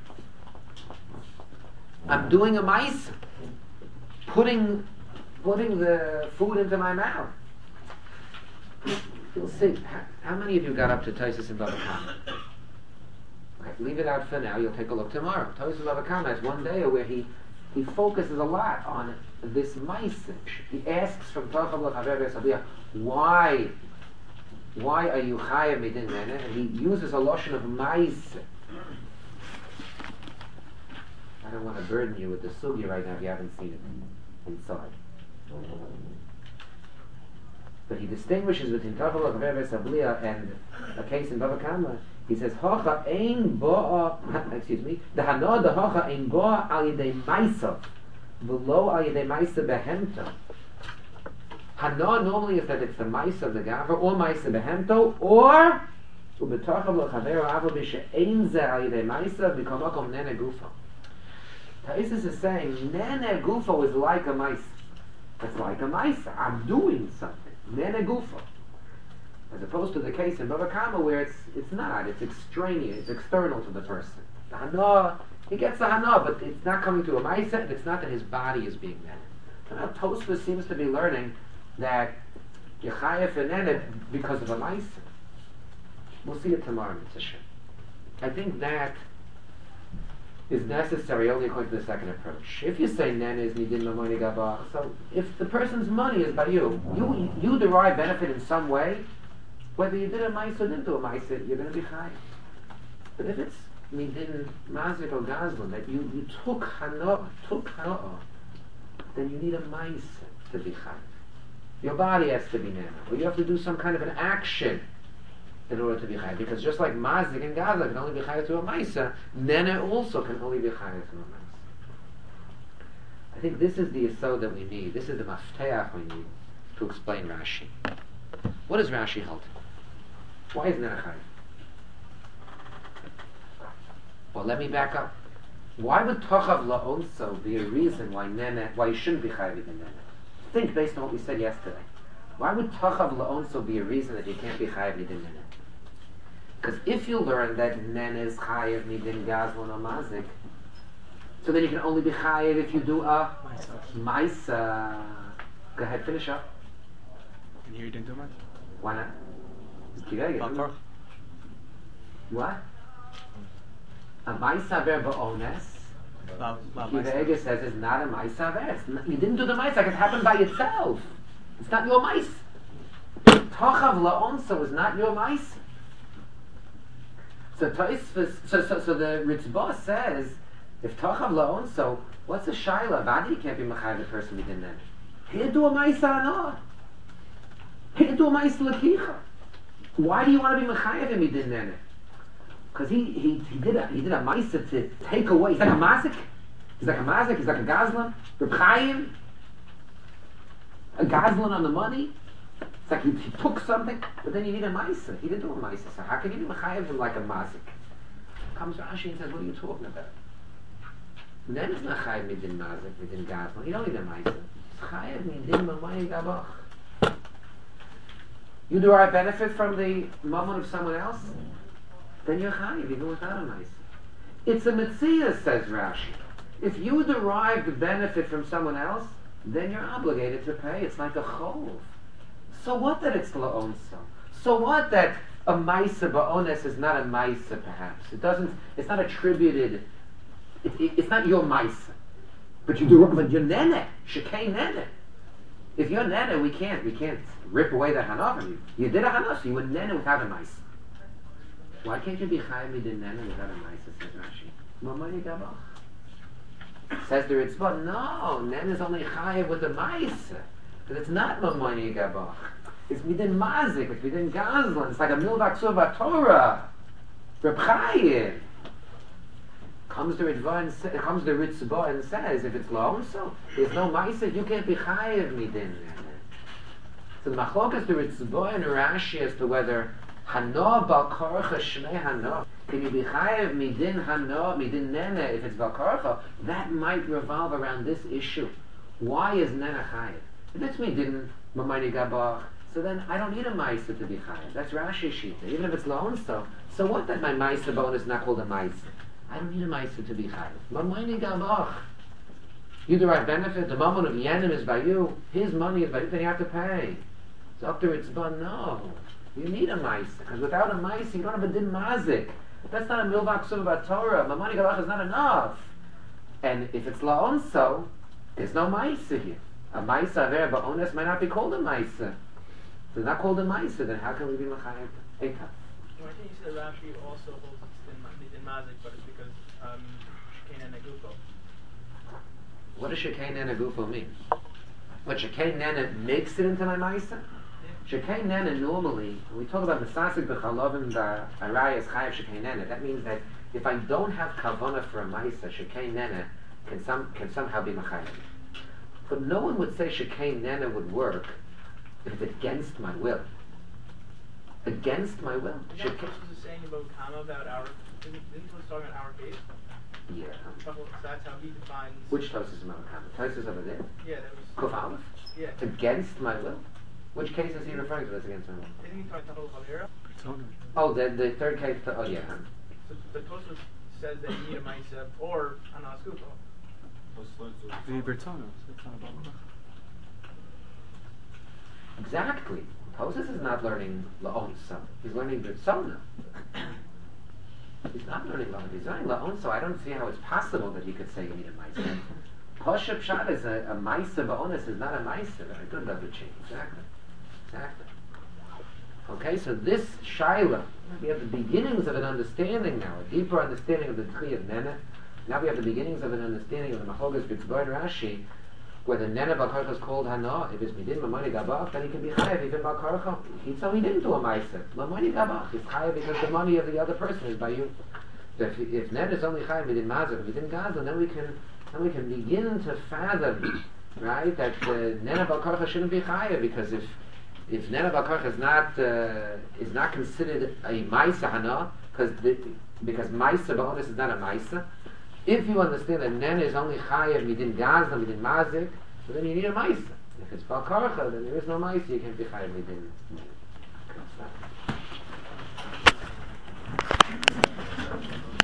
S1: I'm doing a ma'isa, putting putting the food into my mouth. You'll see. How, how many of you got up to Taisus and Bava Kama? Okay, leave it out for now. You'll take a look tomorrow. Taisus and Bava Kama has one day where he he focuses a lot on this ma'isa. He asks from Tochav l'chaver b'esabiyah, why why are you chayav midin nene? And he uses a lotion of ma'isa. I don't want to burden you with the sugi right now if you haven't seen it inside. But he distinguishes between Tachal of Reves Abliya and a case in Bava Kama. He says, Hocha ein bo'a, excuse me, the hana the hocha ein bo'a al yedei maisa, v'lo al yedei maisa behemto. Hana normally is that it's the maisa of the gavra, or maisa behemto, or u'betachal l'chaver avo b'she'ein ze al yedei maisa b'komakom nene gufa. Taisus is saying, Nene Gufo is like a mice. It's like a mice. I'm doing something. Nene Gufo. As opposed to the case in Bava Kama where it's it's not. It's extraneous. It's external to the person. The Hana, he gets the Hana, but it's not coming to a mice, and it's not that his body is being Nene. Now Tosfos seems to be learning that Yechayef and Nene because of a mice. We'll see it tomorrow, Mitzvah. I think that is necessary only according to the second approach. If you say Nene is Midin Mamoni Gabach, so if the person's money is by you, you you derive benefit in some way, whether you did a Maisa or didn't do a Maisa, you're going to be high. But if it's Midin Mazik or Gazlan, that you, you took Hanoah, took Hanoah, then you need a Maisa to be high. Your body has to be Nene, or you have to do some kind of an action in order to be chayav. Because just like Mazik and Gaza can only be chayav to a Maisa, Nene also can only be chayav to a Maisa. I think this is the yesod that we need. This is the mafteach we need to explain Rashi. What does Rashi hold? Why is Nene chayav? Well, let me back up. Why would Tochav La'onso be a reason why Nene, why you shouldn't be chayav in Nene? Think based on what we said yesterday. Why would Tochav La'onso be a reason that you can't be chayav midin Nene? Because if you learn that Nene is chayav midin Gazlan or Mazik, so then you can only be chayav if you do a Maisa. Go ahead, finish up.
S4: And here you didn't do much?
S1: Why not? Kivega. What? A Maisa ver ba'ones. Kivega says it's not a Maisa ver. You didn't do the Maisa, it happened by itself. It's not your Maisa. Tochav La'onso is not your Maisa. So, so, so, so the Ritzbah says, if Tochav La'onso, what's the Shaila? Vadi can't be Machayev the person we didn't know. He didn't do a Maisa Anah. He didn't do a Maisa Lakicha. Why do you want to be Machayev him he didn't know? Because he, he, he did a he did a Maisa to take away. He's like a Mazik. He's like a Mazik. He's like a Gazlan. Reb Chaim. A Gazlan on the money. It's like he, he took something, but then you need a Maisa. He didn't do a Maisa. So how can you be Machayev him like a Mazik? Comes Rashi and says, what are you talking about? Then it's not Chayev midin Mazik, midin Gazlan. You don't need a Maisa. It's Chayev midin Mamay Gabach. You derive benefit from the moment of someone else, then you're chayiv even without a Maisa. It's a mitzvah, says Rashi. If you derive the benefit from someone else, then you're obligated to pay. It's like a chov. So what that it's la'onso? So what that a Maisa ba'ones is not a Maisa perhaps? It doesn't, it's not attributed, it, it, it's not your Maisa. But you do, but you're nene, shekei nene. If you're nene, we can't, we can't rip away that hana from you. You did a hana, so you were nene without a Maisa. Why can't you be chayav midin nene without a Maisa, says Rashi? Mamoni gabach. Says the Ritzvah, no, nene is only chayav with a Maisa. But it's not mamoni gabach. It's midin mazik, it's midin gazlan. It's like a milvak surva Torah. Reb Chaim. Comes the Ritzvah and sa- comes the Ritzvah and says, if it's loan, so there's no Maisa, you can't be chayav midin nene. So the machlokas the Ritzvah and Rashi as to whether Hanoah bal korcha shmei Hanoah. Can you be chayav midin Hanoah, midin nene if it's bal korcha? That might revolve around this issue. Why is nene chayav? If it's midin mamani gabach, so then I don't need a Maisa to be chayav. That's Rashi Shita. Even if it's loan, so so what that my Maisa bonus is not called a Maisa? I don't need a Maisa to be chayav. Mamani gabach. You derive benefit. The moment of yenim is by you. His money is by you. Then you have to pay. So after it's done, no. You need a Maisa, because without a Maisa, you don't have a din mazik. That's not a milvak surva Torah. Mamani gabach is not enough. And if it's la'onso, there's no Maisa here. A Maisa aver ba'ones might not be called a Maisa. If it's not called a Maisa, then how can we be Machayev Eita?
S6: Well, I think you said Rashi also holds it's in, in Mazik, but it's because um, Shekain and Agufo.
S1: What does Shekain Nene Gufo mean? What, Shekain Nene makes it into my Maisa? Shekain Nene normally, when we talk about Mesasik B'chalovim Arayas Chayev Shekain Nene, that means that if I don't have Kavana for a Maisa, Shekain Nene can, some, can somehow be Machayev. But no one would say Shekain Nene would work if it's against my will. Against my will.
S6: Is that what Tosfos is saying about Kama, about our, didn't he was talking about our case?
S1: Yeah.
S6: So that's how he defines...
S1: Which Tosfos is Malakama? Tosfos over there?
S6: Yeah, that was...
S1: Kuf Aleph?
S6: Yeah.
S1: Against my will? Which case is he referring to that's against my will?
S6: Isn't he talking about Chavera?
S1: Oh, the, the third case, oh yeah.
S6: So the Tosfos says that you need a Maisa or an Askupo.
S4: The Bertona. It's not about
S1: Exactly. Tosfos is not learning La'on Sam. He's learning Bertona. He's not learning La'on. He's learning La'on, so I don't see how it's possible that he could say you need a Maisa. Posha Pshat is a, a Maisa Ba'onis is not a Maisa. Very good, Rabbi Chi. Exactly. Exactly. Okay, so this Shaila, we have the beginnings of an understanding now, a deeper understanding of the Tchi of Nene. Now we have the beginnings of an understanding of the Machogas B'Tzboin Rashi, where the Nene B'Karcha is called Hana. If it's Midin Mamoni Gabach, then he can be Chayav even B'Karcha. He so he didn't do a Maisa. Mamoni Gabach, he's Chayav because the money of the other person is by you. So if, if Nene is only Chayav Midin Mazah, Midin Gaza, then we can then we can begin to fathom, right, that uh, Nene B'Karcha shouldn't be Chayav, because if if Nene B'Karcha is not uh, is not considered a Maisa Hana, because because Maisa B'Onis is not a Maisa. If you understand that Nene is only Chayev Midin Gazna, Midin Mazik, so then you need a Maisa. If it's B'Karcha, then there is no Maisa, you can't be Chayev Midin.